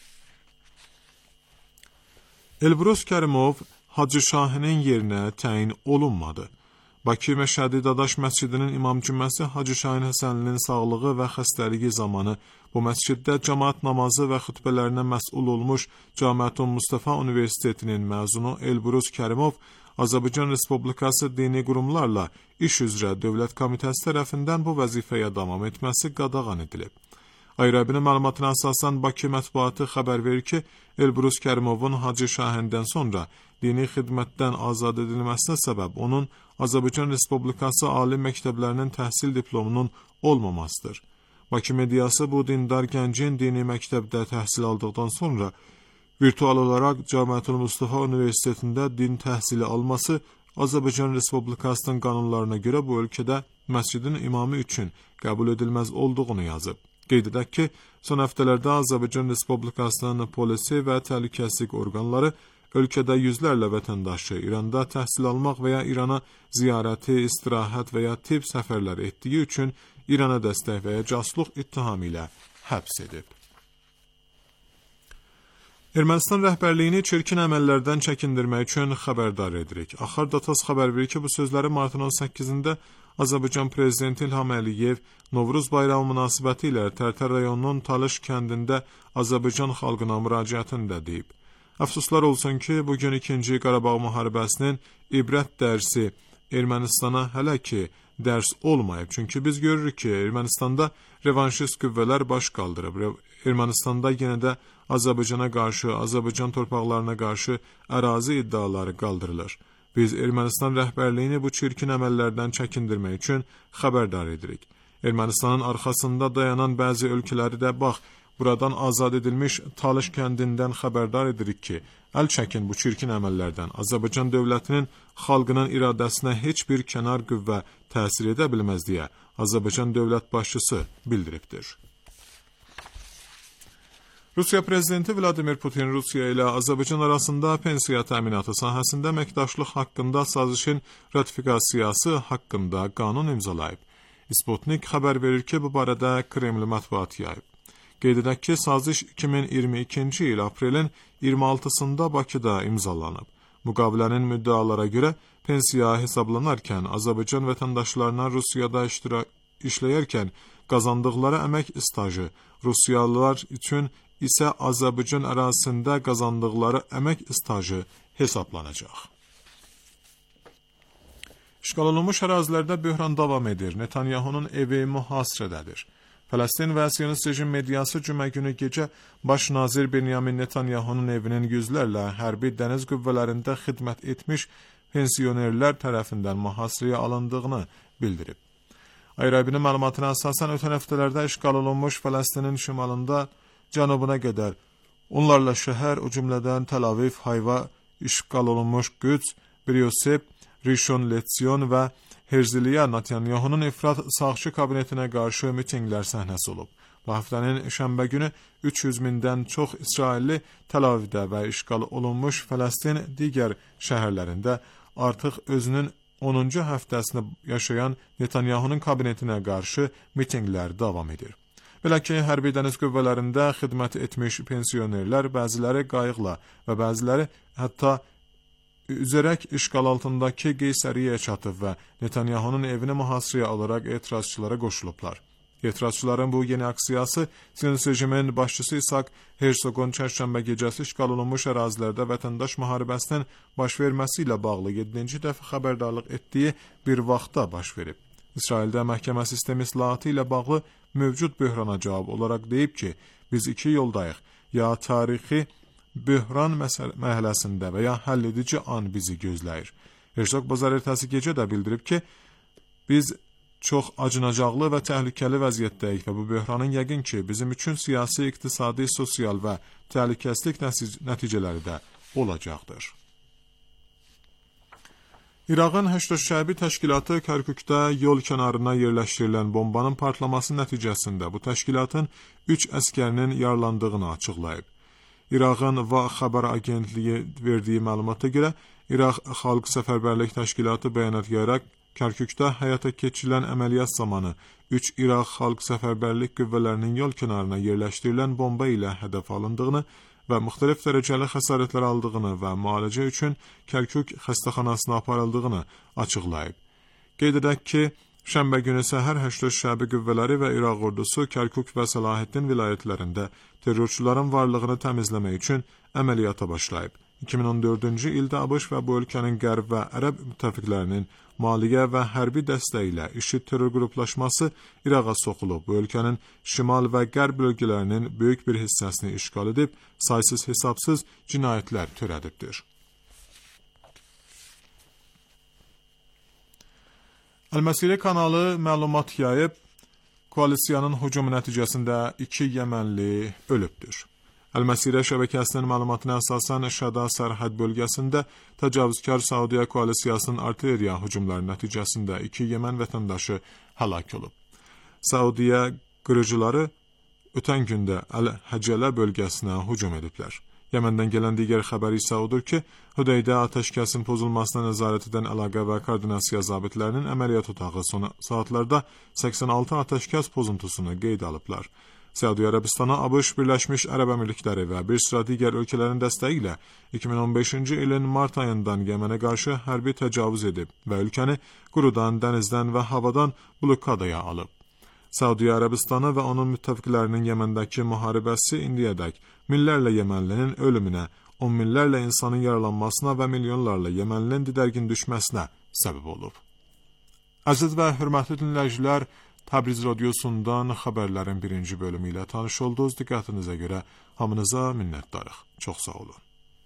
Elbrus Kərimov Hacı Şahinin yerinə təyin olunmadı. Bakı Məşhədi Dadaş məscidinin imam cüməsi Hacı Şahin Həsənlinin sağlığı və xəstəliyi zamanı bu məsciddə cəmaət namazı və xütbələrinə məsul olmuş Camiətun Mustafa Universitetinin məzunu Elbrus Kərimov Azərbaycan Respublikası dini qurumlarla iş üzrə Dövlət Komitəsi tərəfindən bu vəzifəyə davam etməsi qadağan edilib. Ayrabinin məlumatına əsasən Bakı mətbuatı xəbər verir ki, Elbrus Kərimovun Hacı Şahindən sonra dini xidmətdən azad edilməsinə səbəb onun Azərbaycan Respublikası ali məktəblərinin təhsil diplomunun olmamasıdır. Bakı mediası bu dindar gəncin dini məktəbdə təhsil aldıqdan sonra virtual olaraq Camiətül Mustafa Universitetində din təhsili alması Azərbaycan Respublikasının qanunlarına görə bu ölkədə məscidin imamı üçün qəbul edilməz olduğunu yazıb. Qeyd edək ki, son həftələrdə Azərbaycan Respublikasının polisi və təhlükəsizlik orqanları ölkədə yüzlərlə vətəndaşı İranda təhsil almaq və ya İrana ziyarəti, istirahət və ya tibb səfərlər etdiyi üçün İrana dəstək və ya casusluq ittihamı ilə həbs edib. Ermənistan rəhbərliyini çirkin əməllərdən çəkindirmək üçün xəbərdar edirik. Axar Datas xəbər verir ki, bu sözləri martın 18-də Azərbaycan Prezidenti İlham Əliyev Novruz bayramı münasibəti ilə Tərtər rayonunun Talış kəndində Azərbaycan xalqına müraciətində deyib. Əfsuslar olsun ki, bugün 2-ci Qarabağ müharibəsinin ibrət dərsi Ermənistana hələ ki dərs olmayıb. Çünki biz görürük ki, Ermənistanda revanşist qüvvələr baş qaldırıb. Ermənistanda yenə də Azərbaycana qarşı, Azərbaycan torpaqlarına qarşı ərazi iddiaları qaldırılır. Biz Ermənistan rəhbərliyini bu çirkin əməllərdən çəkindirmək üçün xəbərdar edirik. Ermənistanın arxasında dayanan bəzi ölkələri də bax, buradan azad edilmiş Talış kəndindən xəbərdar edirik ki, əl çəkin bu çirkin əməllərdən. Azərbaycan dövlətinin xalqının iradəsinə heç bir kənar qüvvə təsir edə bilməz deyə Azərbaycan dövlət başçısı bildiribdir. Rusiya Prezidenti Vladimir Putin Rusiya ilə Azərbaycan arasında pensiya təminatı sahəsində əməkdaşlıq haqqında sazişin ratifikasiyası haqqında qanun imzalayıb. Sputnik xəbər verir ki, bu barədə Kreml mətbuat yayıb. Qeyd edək ki, saziş 2022-ci il aprelin 26-sında Bakıda imzalanıb. Müqavilənin müddəalara görə pensiya hesablanarkən Azərbaycan vətəndaşlarına Rusiyada işləyərkən qazandıqları əmək stajı, Rusiyalılar üçün isə Azərbaycan ərazisində qazandıqları əmək stajı hesablanacaq. İşğal olunmuş ərazilərdə böhran davam edir. Netanyahunun evi mühasirədədir. Fələstin və Siyonist rejim mediası cümə günü gecə Baş nazir Benyamin Netanyahunun evinin yüzlərlə hərbi dəniz qüvvələrində xidmət etmiş pensionerlər tərəfindən mühasirəyə alındığını bildirib. Ayrabinin məlumatına əsasən ötən həftələrdə işğal olunmuş Fələstinin şimalında cənubuna qədər onlarla şəhər, o cümlədən Tel Aviv, Hayva, işğal olunmuş Qüds, Biryosep, Rishon Lezion və Herzliya Netanyahunun İfrat sağçı kabinetinə qarşı mitinglər səhnəsi olub. Bu həftənin şənbə günü 300 mindən çox İsrailli Tel Avivdə və işğal olunmuş Fələstin digər şəhərlərində artıq özünün 10-cu həftəsini yaşayan Netanyahunun kabinetinə qarşı mitinglər davam edir. Belə ki, hərbi dəniz qüvvələrində xidmət etmiş pensionerlər bəziləri qayıqla və bəziləri hətta üzərək işğal altındakı Qeysəriyyəyə çatıb və Netanyahunun evini mühasirəyə alaraq etirazçılara qoşulublar. Etirazçıların bu yeni aksiyası Siyonist rejimin başçısı İshak Herzogun çərşənbə gecəsi işğal olunmuş ərazilərdə vətəndaş müharibəsinin baş verməsi ilə bağlı 7-ci dəfə xəbərdarlıq etdiyi bir vaxtda baş verib. İsraildə məhkəmə sistemi islahatı ilə bağlı mövcud böhrana cavab olaraq deyib ki, biz iki yoldayıq, ya tarixi böhran mərhələsində və ya həlledici an bizi gözləyir. Herzog bazar ertəsi gecə də bildirib ki, biz çox acınacaqlı və təhlükəli vəziyyətdəyik və bu böhranın yəqin ki, bizim üçün siyasi, iqtisadi, sosial və təhlükəsizlik nəticələri də olacaqdır. İraqın Həşd Şəbi təşkilatı Kərkükdə yol kənarına yerləşdirilən bombanın partlaması nəticəsində bu təşkilatın 3 əskərinin yaralandığını açıqlayıb. İraqın Va xəbər agentliyi verdiyi məlumata görə, İraq Xalq Səfərbərlik Təşkilatı bəyanat yayaraq Kərkükdə həyata keçirilən əməliyyat zamanı 3 İraq Xalq Səfərbərlik qüvvələrinin yol kənarına yerləşdirilən bomba ilə hədəf alındığını və müxtəlif dərəcəli xəsarətlər aldığını və müalicə üçün Kərkük xəstəxanasına aparıldığını açıqlayıb. Qeyd edək ki, şənbə günü səhər Həşd Şəbi qüvvələri və İraq ordusu Kərkük və Səlahiddin vilayətlərində terrorçuların varlığını təmizləmək üçün əməliyyata başlayıb. 2014-cü ildə ABŞ və bu ölkənin qərb və ərəb müttəfiqlərinin maliyyə və hərbi dəstəyi ilə IŞİD terror qruplaşması İraqa soxulub. Bu ölkənin şimal və qərb bölgələrinin böyük bir hissəsini işğal edib, saysız hesabsız cinayətlər törədibdir. Əl-Məsirə kanalı məlumat yayıb, koalisiyanın hücumu nəticəsində 2 yəmənli ölübdür. Əl-Məsirə şəbəkəsinin məlumatına əsasən Şəda sərhəd bölgəsində təcavüzkar Saudiya koalisiyasının artilleriya hücumları nəticəsində 2 Yəmən vətəndaşı həlak olub. Saudiya qırıcıları ötən gündə Əl-Həcələ bölgəsinə hücum ediblər. Yəməndən gələn digər xəbər isə odur ki, Hüdeydə atəşkəsin pozulmasına nəzarət edən əlaqə və koordinasiya zabitlərinin əməliyyat otağı son saatlarda 86 atəşkəs pozuntusunu qeyd alıblar. Səudiyyə Ərəbistanı ABŞ, Birləşmiş Ərəb Əmirlikləri və bir sıra digər ölkələrin dəstəyi ilə 2015-ci ilin mart ayından Yəmənə qarşı hərbi təcavüz edib və ölkəni qurudan, dənizdən və havadan blokadaya alıb. Səudiyyə Ərəbistanı və onun müttəfiqlərinin Yəməndəki müharibəsi indiyədək minlərlə Yəmənlinin ölümünə, 10 minlərlə insanın yaralanmasına və milyonlarla Yəmənlinin didərgin düşməsinə səbəb olub. Əziz və hörmətli dinləyicilər, Təbriz radiosundan xəbərlərin 1-ci bölümü ilə tanış oldunuz. Diqqətinizə görə hamınıza minnətdarıq. Çox sağ olun.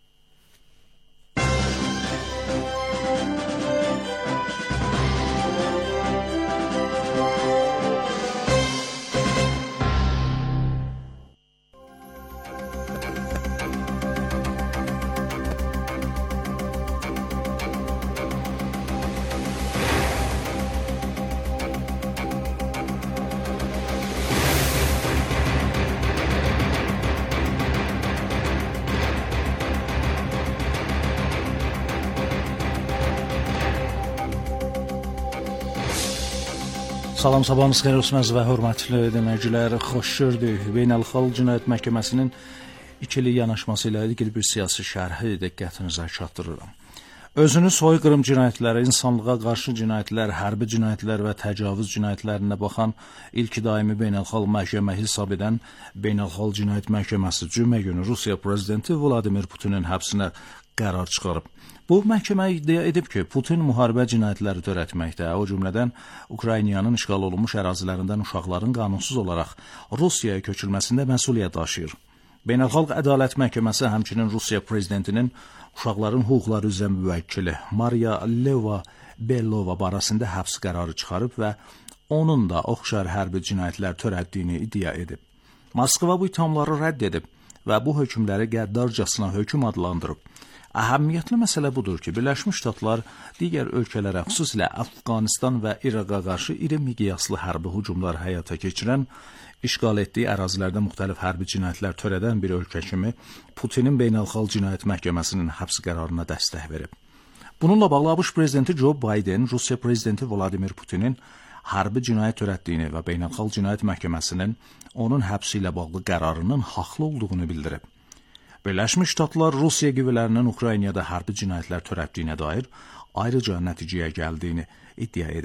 Salam, sabahınız xeyir olsun və hörmətli dinləyicilər, xoş gördük. Beynəlxalq Cinayət Məhkəməsinin ikili yanaşması ilə ilgili bir siyasi şərhi diqqətinizə çatdırıram. Özünü soyqırım cinayətləri, insanlığa qarşı cinayətlər, hərbi cinayətlər və təcavüz cinayətlərinə baxan ilk daimi beynəlxalq məhkəmə hesab edən Beynəlxalq Cinayət Məhkəməsi cümə günü Rusiya prezidenti Vladimir Putinin həbsinə qərar çıxarıb. Bu məhkəmə iddia edib ki, Putin müharibə cinayətləri törətməkdə, o cümlədən Ukraynanın işğal olunmuş ərazilərindən uşaqların qanunsuz olaraq Rusiyaya köçürməsində məsuliyyət daşıyır. Beynəlxalq Ədalət Məhkəməsi həmçinin Rusiya prezidentinin uşaqların hüquqları üzrə müvəkkili Mariya Leva-Belova barəsində həbs qərarı çıxarıb və onun da oxşar hərbi cinayətlər törətdiyini iddia edib. Moskva bu ithamları rədd edib və bu hökmləri qəddarcasına hökm adlandırıb. Əhəmiyyətli məsələ budur ki, Birləşmiş Ştatlar digər ölkələrə, xüsusilə Əfqanistan və İraqa qarşı iri miqyaslı hərbi hücumlar həyata keçirən, işğal etdiyi ərazilərdə müxtəlif hərbi cinayətlər törədən bir ölkə kimi Putinin Beynəlxalq Cinayət Məhkəməsinin həbs qərarına dəstək verib. Bununla bağlı ABŞ prezidenti Joe Biden, Rusiya prezidenti Vladimir Putinin hərbi cinayət törətdiyini və Beynəlxalq Cinayət Məhkəməsinin onun həbsi ilə bağlı qərarının haqlı olduğunu bildirib. Birləşmiş Ştatlar Rusiya qüvvələrinin Ukraynada hərbi cinayətlər törətdiyinə dair ayrıca nəticəyə gəldiyini iddia edir.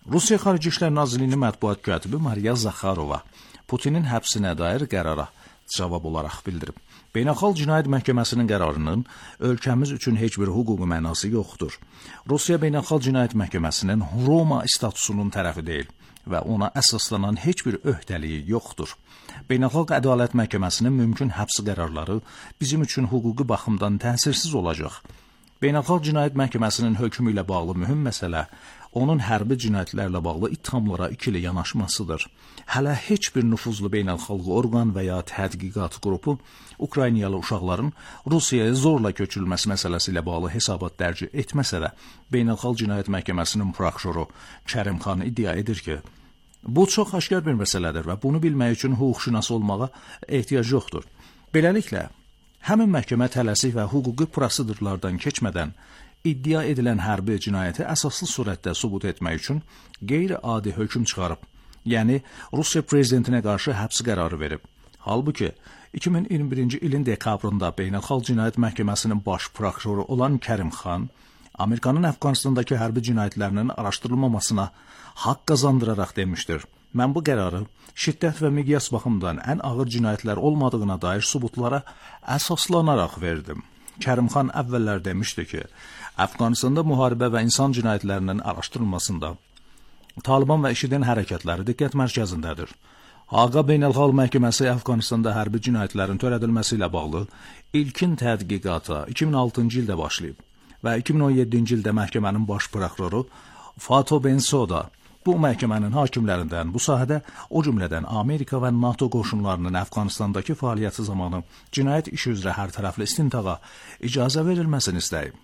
Rusiya Xarici İşlər Nazirliyinin mətbuat katibi Mariya Zakharova Putinin həbsinə dair qərara cavab olaraq bildirib. Beynəlxalq Cinayət Məhkəməsinin qərarının ölkəmiz üçün heç bir hüquqi mənası yoxdur. Rusiya Beynəlxalq Cinayət Məhkəməsinin Roma statusunun tərəfi deyil və ona əsaslanan heç bir öhdəliyi yoxdur. Beynəlxalq Ədalət Məhkəməsinin mümkün həbs qərarları bizim üçün hüquqi baxımdan təsirsiz olacaq. Beynəlxalq Cinayət Məhkəməsinin hökmü ilə bağlı mühüm məsələ onun hərbi cinayətlərlə bağlı ittihamlara ikili yanaşmasıdır. Hələ heç bir nüfuzlu beynəlxalq orqan və ya tədqiqat qrupu Ukraynalı uşaqların Rusiyaya zorla köçürülməsi məsələsi ilə bağlı hesabat dərc etməsə də, Beynəlxalq Cinayət Məhkəməsinin prokuroru Kərimxan iddia edir ki, bu çox aşkar bir məsələdir və bunu bilmək üçün hüquqşünas olmağa ehtiyac yoxdur. Beləliklə, həmin məhkəmə tələsik və hüquqi prosedurlardan keçmədən iddia edilən hərbi cinayəti əsaslı surətdə sübut etmək üçün qeyri-adi hökm çıxarıb, yəni Rusiya prezidentinə qarşı həbs qərarı verib. Halbuki, 2021-ci ilin dekabrında Beynəlxalq Cinayət Məhkəməsinin baş prokuroru olan Kərimxan, Amerikanın Əfqanistandakı hərbi cinayətlərinin araşdırılmamasına haqq qazandıraraq demişdir. Mən bu qərarı şiddət və miqyas baxımından ən ağır cinayətlər olmadığına dair sübutlara əsaslanaraq verdim. Kərimxan əvvəllər demişdi ki, Əfqanistanda müharibə və insan cinayətlərinin araşdırılmasında Taliban və IŞİD-in hərəkətləri diqqət mərkəzindədir. Haqa Beynəlxalq Məhkəməsi Əfqanistanda hərbi cinayətlərin törədilməsi ilə bağlı ilkin tədqiqata 2006-cı ildə başlayıb və 2017-ci ildə məhkəmənin baş prokuroru Fato Bensoda bu məhkəmənin hakimlərindən bu sahədə, o cümlədən Amerika və NATO qoşunlarının Əfqanistandakı fəaliyyəti zamanı cinayət işi üzrə hər tərəfli istintaqa icazə verilməsini istəyib.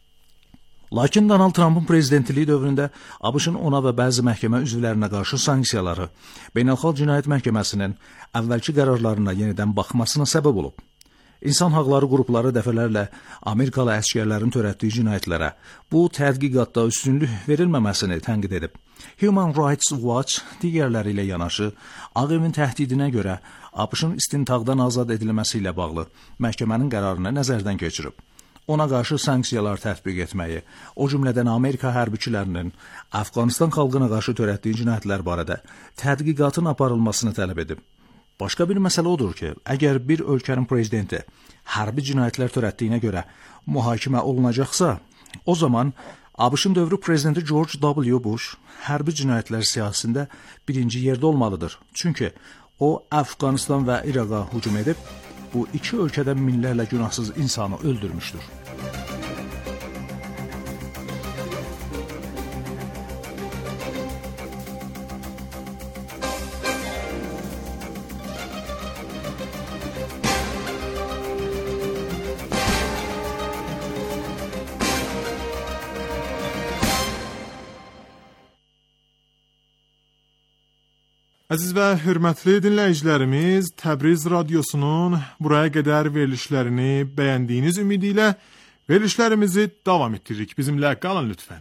Lakin Donald Trump'ın prezidentliyi dövründə ABŞ-ın ona və bəzi məhkəmə üzvlərinə qarşı sanksiyaları Beynəlxalq Cinayət Məhkəməsinin əvvəlki qərarlarına yenidən baxmasına səbəb olub. İnsan haqları qrupları dəfələrlə Amerikalı əsgərlərin törətdiyi cinayətlərə bu tədqiqatda üstünlük verilməməsini tənqid edib. Human Rights Watch digərləri ilə yanaşı Ağ Evin təhdidinə görə ABŞ-ın istintaqdan azad edilməsi ilə bağlı məhkəmənin qərarını nəzərdən keçirib. Ona qarşı sanksiyalar tətbiq etməyi, o cümlədən Amerika hərbiçilərinin Əfqanistan xalqına qarşı törətdiyi cinayətlər barədə tədqiqatın aparılmasını tələb edib. Başqa bir məsələ odur ki, əgər bir ölkənin prezidenti hərbi cinayətlər törətdiyinə görə mühakimə olunacaqsa, o zaman ABŞ-ın dövrü prezidenti George W. Bush hərbi cinayətlər siyasətində birinci yerdə olmalıdır. Çünki o, Əfqanistan və İraqa hücum edib, bu iki ölkədə minlərlə günahsız insanı öldürmüşdür. Əziz və hörmətli dinləyicilərimiz, Təbriz Radyosunun buraya qədər verilişlərini bəyəndiyiniz ümidi ilə verilişlərimizi davam etdiririk. Bizimlə qalın lütfən.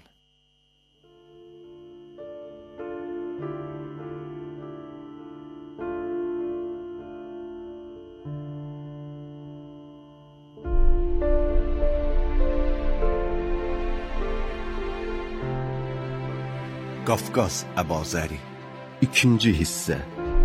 Qafqaz Əbazəri İkinci hissə.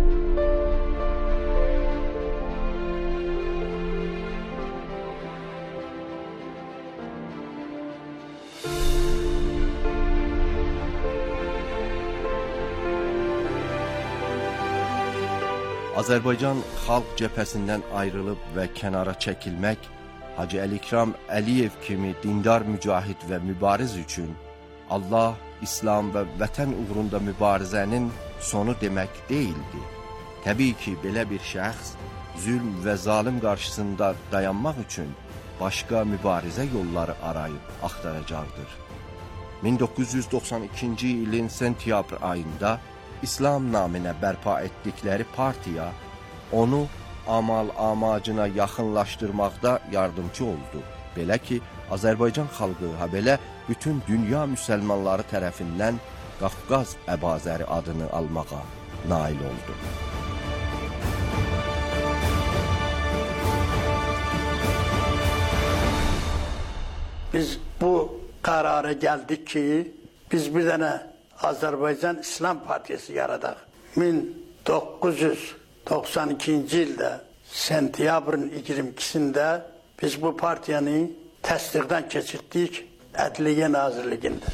Azərbaycan xalq cəbhəsindən ayrılıb və kənara çəkilmək Hacı Əlikram Əliyev kimi dindar mücahid və mübariz üçün Allah, İslam və vətən uğrunda mübarizənin sonu demək deyildi. Təbii ki, belə bir şəxs zülm və zalim qarşısında dayanmaq üçün başqa mübarizə yolları arayıb axtaracaqdır. 1992-ci ilin sentyabr ayında İslam naminə bərpa etdikləri partiya onu amal amacına yaxınlaşdırmaqda yardımcı oldu. Belə ki, Azərbaycan xalqı, habelə bütün dünya müsəlmanları tərəfindən Qafqaz Əbazəri adını almağa nail oldu. Biz bu qərara gəldik ki, biz bir dənə Azərbaycan İslam Partiyası yaradaq. 1992-ci ildə sentyabrın 22-sində biz bu partiyanı təsdiqdən keçirdik Ədliyyə Nazirliyində.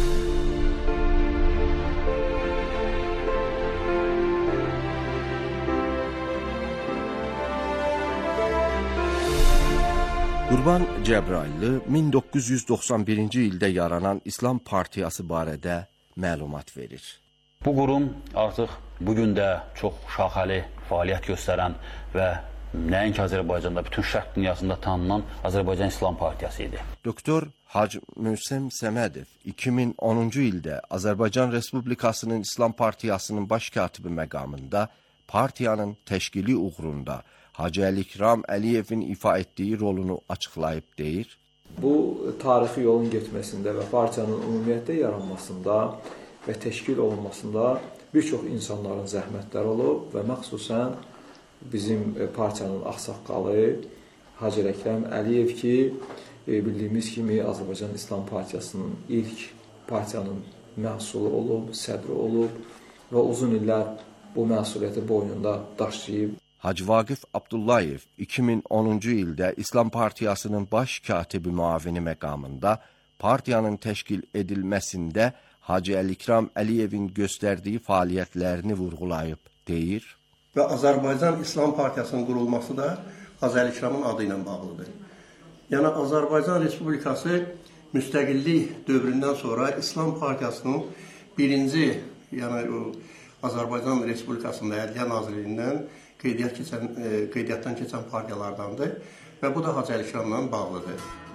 Qurban Cəbraylı 1991-ci ildə yaranan İslam Partiyası barədə məlumat verir. Bu qurum artıq bugün də çox şaxəli fəaliyyət göstərən və nəinki Azərbaycanda, bütün şərq dünyasında tanınan Azərbaycan İslam Partiyası idi. Doktor Hacı Möhsem Səmədov 2010-cu ildə Azərbaycan Respublikasının İslam Partiyasının baş katibi məqamında partiyanın təşkili uğrunda Hacı Əlikram Əliyevin ifa etdiyi rolunu açıqlayıb deyir. Bu tarixi yolun getməsində və partiyanın ümumiyyətlə yaranmasında və təşkil olunmasında bir çox insanların zəhmətləri olub və məxsusən bizim partiyanın ağsaqqalı Hacı Əlikram Əliyev ki, bildiyimiz kimi Azərbaycan İslam Partiyasının ilk partiyanın məhsulu olub, sədri olub və uzun illər bu məsuliyyəti boynunda daşıyıb. Hacı Vaqif Abdullayev 2010-cu ildə İslam Partiyasının baş katibi müavini məqamında partiyanın təşkil edilməsində Hacı Əlikram Əliyevin göstərdiyi fəaliyyətlərini vurğulayıb deyir. Və Azərbaycan İslam Partiyasının qurulması da Hacı Əlikramın adı ilə bağlıdır. Yəni Azərbaycan Respublikası müstəqillik dövründən sonra İslam Partiyasının birinci, yəni o Azərbaycan Respublikasında Ədliyyə Nazirliyindən qeydiyyatdan keçən partiyalardandır və bu da Hacı Əlikramla bağlıdır.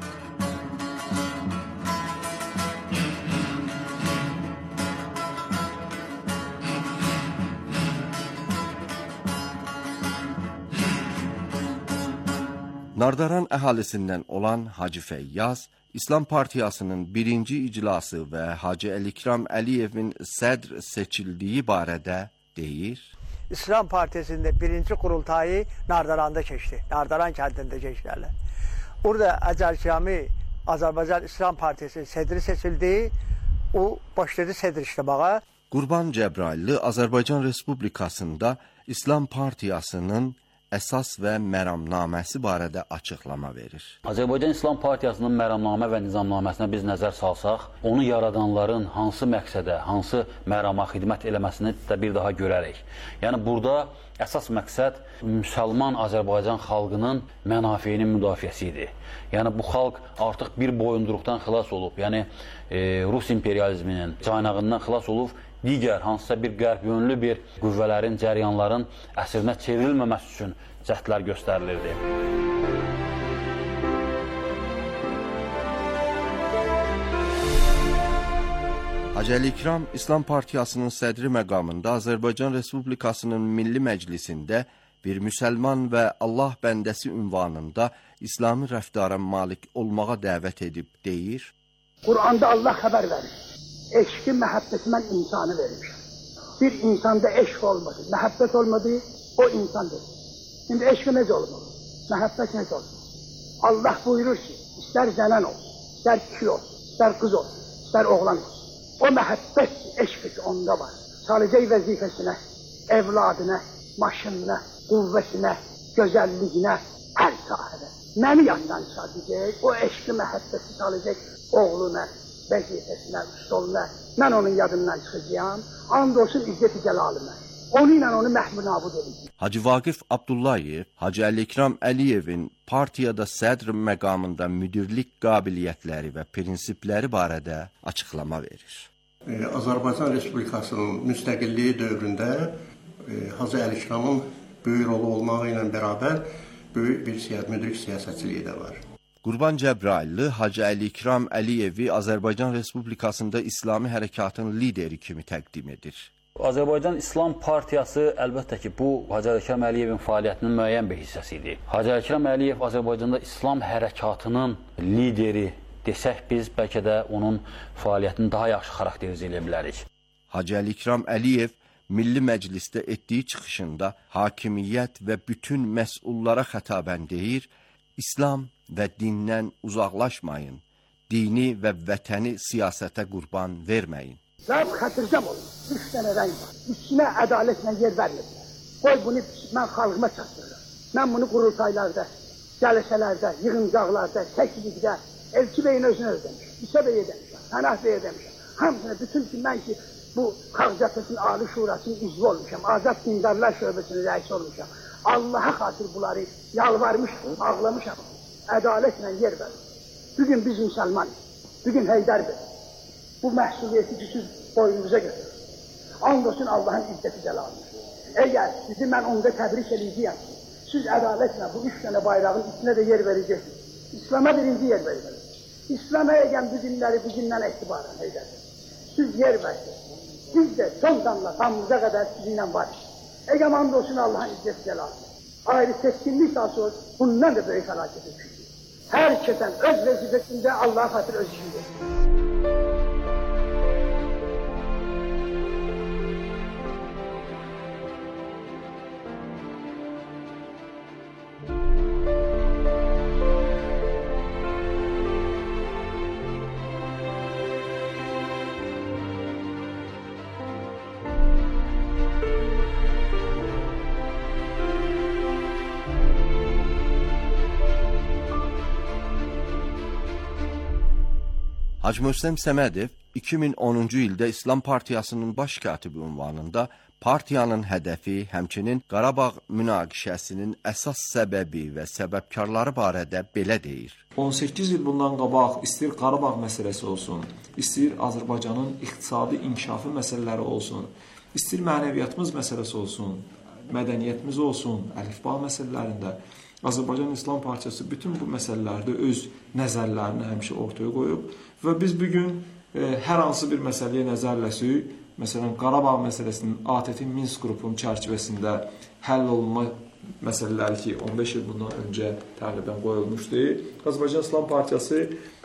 Nardaran əhalisindən olan Hacı Feyyaz, İslam Partiyasının birinci iclası və Hacı Əlikram Əliyevin sədr seçildiyi barədə deyir. İslam Partiyasında birinci kurultayı Nardaran'da geçti. Nardaran kentinde geçti. Orada Hacı Əlikramı Azərbaycan İslam Partiyası sedri seçildi. O başladı sedr işləməyə. Qurban Cəbraylı Azərbaycan Respublikasında İslam Partiyasının əsas və məramnaməsi barədə açıqlama verir. Azərbaycan İslam Partiyasının məramnamə və nizamnaməsinə biz nəzər salsaq, onu yaradanların hansı məqsədə, hansı mərama xidmət eləməsini də bir daha görərik. Yəni burada əsas məqsəd müsəlman Azərbaycan xalqının mənafeyinin müdafiəsi idi. Yəni bu xalq artıq bir boyunduruqdan xilas olub, yəni Rus imperializminin caynağından xilas olub, digər hansısa bir qərb yönlü bir qüvvələrin, cəryanların əsrinə çevrilməməsi üçün cəhdlər göstərilirdi. Hacı Əlikram İslam Partiyasının sədri məqamında Azərbaycan Respublikasının Milli Məclisində bir müsəlman və Allah bəndəsi ünvanında İslami rəftara malik olmağa dəvət edib deyir. Qur'anda Allah xəbər verir. Eşki, məhəbbəti mən insanı vermişəm. Bir insanda eşk olmadı, məhəbbət olmadı, o insandır. Şimdi eşki necə olmalı? Məhəbbət necə olmalı? Allah buyurur ki, istər zənən olsun, istər kişi olsun, istər qız olsun, istər oğlan olsun. O məhəbbət eşki onda var. Salacaq vəzifəsinə, evladına, maşınına, qüvvəsinə, gözəlliyinə, hər sahədə. Məni yandan çıxaracaq, o eşki məhəbbəti salacaq oğluna, vəzifəsinə, stoluna. Mən onun yadından çıxacağım, and olsun İzzət-i Cəlalımə. Onu ilə onu məhmur nabud edəcək. Hacı Vaqif Abdullayev, Hacı Əlikram Əliyevin partiyada sədr məqamında müdirlik qabiliyyətləri və prinsipləri barədə açıqlama verir. Azərbaycan Respublikasının müstəqilliyi dövründə Hacı Əlikramın böyük rolu olmağı ilə bərabər böyük bir müdrik siyasətçiliyi də var. Qurban Cəbraylı Hacı Əlikram Əliyevi Azərbaycan Respublikasında İslami hərəkatın lideri kimi təqdim edir. Azərbaycan İslam Partiyası əlbəttə ki, bu Hacı Əlikram Əliyevin fəaliyyətinin müəyyən bir hissəsi idi. Hacı Əlikram Əliyev Azərbaycanda İslam hərəkatının lideri desək biz bəlkə də onun fəaliyyətini daha yaxşı xarakterizə edə bilərik. Hacı Əlikram Əliyev Milli Məclisdə etdiyi çıxışında hakimiyyət və bütün məsullara xətabən deyir, İslam və dindən uzaqlaşmayın, dini və vətəni siyasətə qurban verməyin. Laf xətircəm olun. 3 dənə rəng var. İçinə ədalətlə yer vermədilər. Qoy bunu mən xalqıma çatdırıram. Mən bunu qurultaylarda, cəlsələrdə, yığıncaqlarda, təklikdə, Elçi bəyin özünə ödəmişəm, İsa bəyə demişəm, Pənah bəyə demişəm. Hamısına bütün ki, mən ki, bu Xalq Cəbhəsinin Ali Şurasının üzvü olmuşam, Azad Dindarlar Şöbəsinin rəisi olmuşam. Allaha xatir bunları yalvarmışam, ağlamışam. Ədalətlə yer verin. Bugün biz müsəlmanız, bugün Heydər bəy. Bu məhsuliyyəti ki, siz boynunuza götürün. And olsun Allahın izzəti cəlalına. Əgər sizi mən onda təbrik edəcəyəm, siz ədalətlə bu 3 dənə bayrağın üstünə də yer verəcəksiniz. İslam'a birinci yer verilir. İslam'a egen bu günleri bugünden etibarən eder. Siz yer verirsiniz. Biz de son damla tamımıza kadar sizinle varız. Egen andolsun Allah'ın izzet celalına. Ayrı teskinlik sağ bundan da böyle felaket etmiştir. Herkesten öz vazifesinde Allah'a hatır öz işinde. Hacı Möhtəşəm Səmədiyev 2010-cu ildə İslam Partiyasının baş katibi ünvanında partiyanın hədəfi, həmçinin Qarabağ münaqişəsinin əsas səbəbi və səbəbkarları barədə belə deyir. 18 il bundan qabaq istəyir Qarabağ məsələsi olsun, istəyir Azərbaycanın iqtisadi inkişafı məsələləri olsun, istəyir mənəviyyatımız məsələsi olsun, mədəniyyətimiz olsun, əlifba məsələlərində Azərbaycan İslam Partiyası bütün bu məsələlərdə öz nəzərlərini həmişə ortaya qoyub və biz bugün hər hansı bir məsələyə nəzərləsək, məsələn, Qarabağ məsələsinin ATƏT Minsk qrupunun çərçivəsində həll olunma məsələləri ki, 15 il bundan öncə təqribən qoyulmuşdu. Azərbaycan İslam Partiyası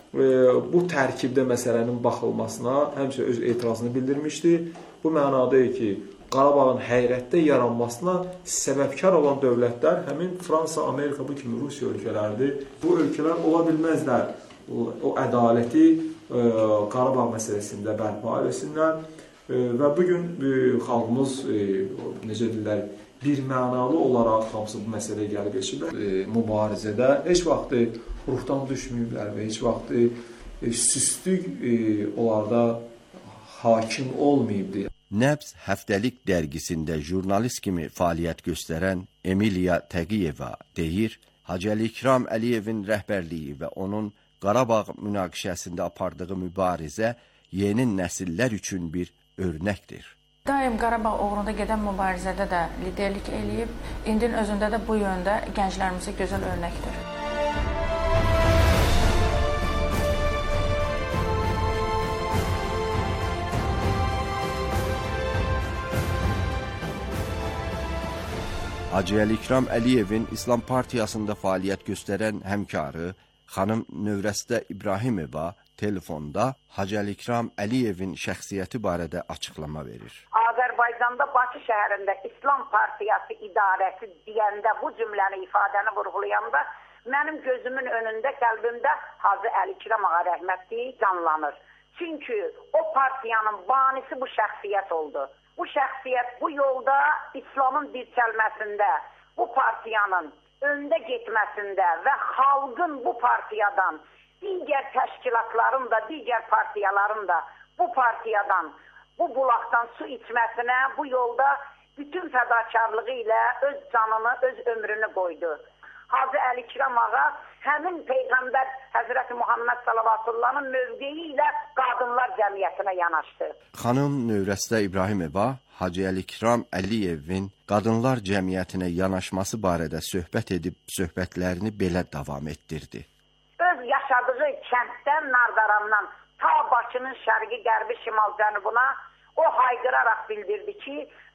bu tərkibdə məsələnin baxılmasına həmişə öz etirazını bildirmişdi. Bu mənadayı ki, Qarabağın həyrətdə yaranmasına səbəbkar olan dövlətlər həmin Fransa, Amerika bu kimi Rusiya ölkələrdir. Bu ölkələr ola bilməzlər. O ədaləti Qarabağ məsələsində bərpa etsinlər və bugün xalqımız, necə deyirlər, bir mənalı olaraq hamısı bu məsələyə gəlib geçiblər. Mübarizədə heç vaxtı ruhdan düşməyiblər və heç vaxtı süstlük onlarda hakim olmayıbdır. Nəbz həftəlik dərgisində jurnalist kimi fəaliyyət göstərən Emiliya Təqiyeva deyir, Hacı Əlikram Əliyevin rəhbərliyi və onun Qarabağ münaqişəsində apardığı mübarizə yeni nəsillər üçün bir örnəkdir. Daim Qarabağ uğrunda gedən mübarizədə də liderlik eləyib, indinin özündə də bu yöndə gənclərimizə gözəl örnəkdir. Hacı Əlikram Əliyevin İslam Partiyasında fəaliyyət göstərən həmkarı xanım Növrəstə İbrahimova telefonda Hacı Əlikram Əliyevin şəxsiyyəti barədə açıqlama verir. Azərbaycanda Bakı şəhərində İslam Partiyası idarəsi deyəndə, bu cümləni, ifadəni vurğulayanda mənim gözümün önündə, qəlbimdə Hacı Əlikram ağa rəhmətli canlanır. Çünki o partiyanın banisi bu şəxsiyyət oldu. Bu şəxsiyyət bu yolda İslamın dirçəlməsində, bu partiyanın öndə getməsində və xalqın bu partiyadan, digər təşkilatların da, digər partiyaların da bu partiyadan, bu bulaqdan su içməsinə bu yolda bütün fədakarlığı ilə öz canını, öz ömrünü qoydu. Hacı Əlikram ağa həmin Peyğəmbər Həzrəti Muhammed Salavatıllah'ın mövqeyi ilə qadınlar cəmiyyətinə yanaşdı. Xanım Növrəstə İbrahimova Hacı Əlikram Əliyevin qadınlar cəmiyyətinə yanaşması barədə söhbət edib söhbətlərini belə davam etdirdi. Öz yaşadığı kənddən, Nardarandan ta Bakının şərqi, qərbi, şimal, cənubuna o hayqıraraq bildirdi ki,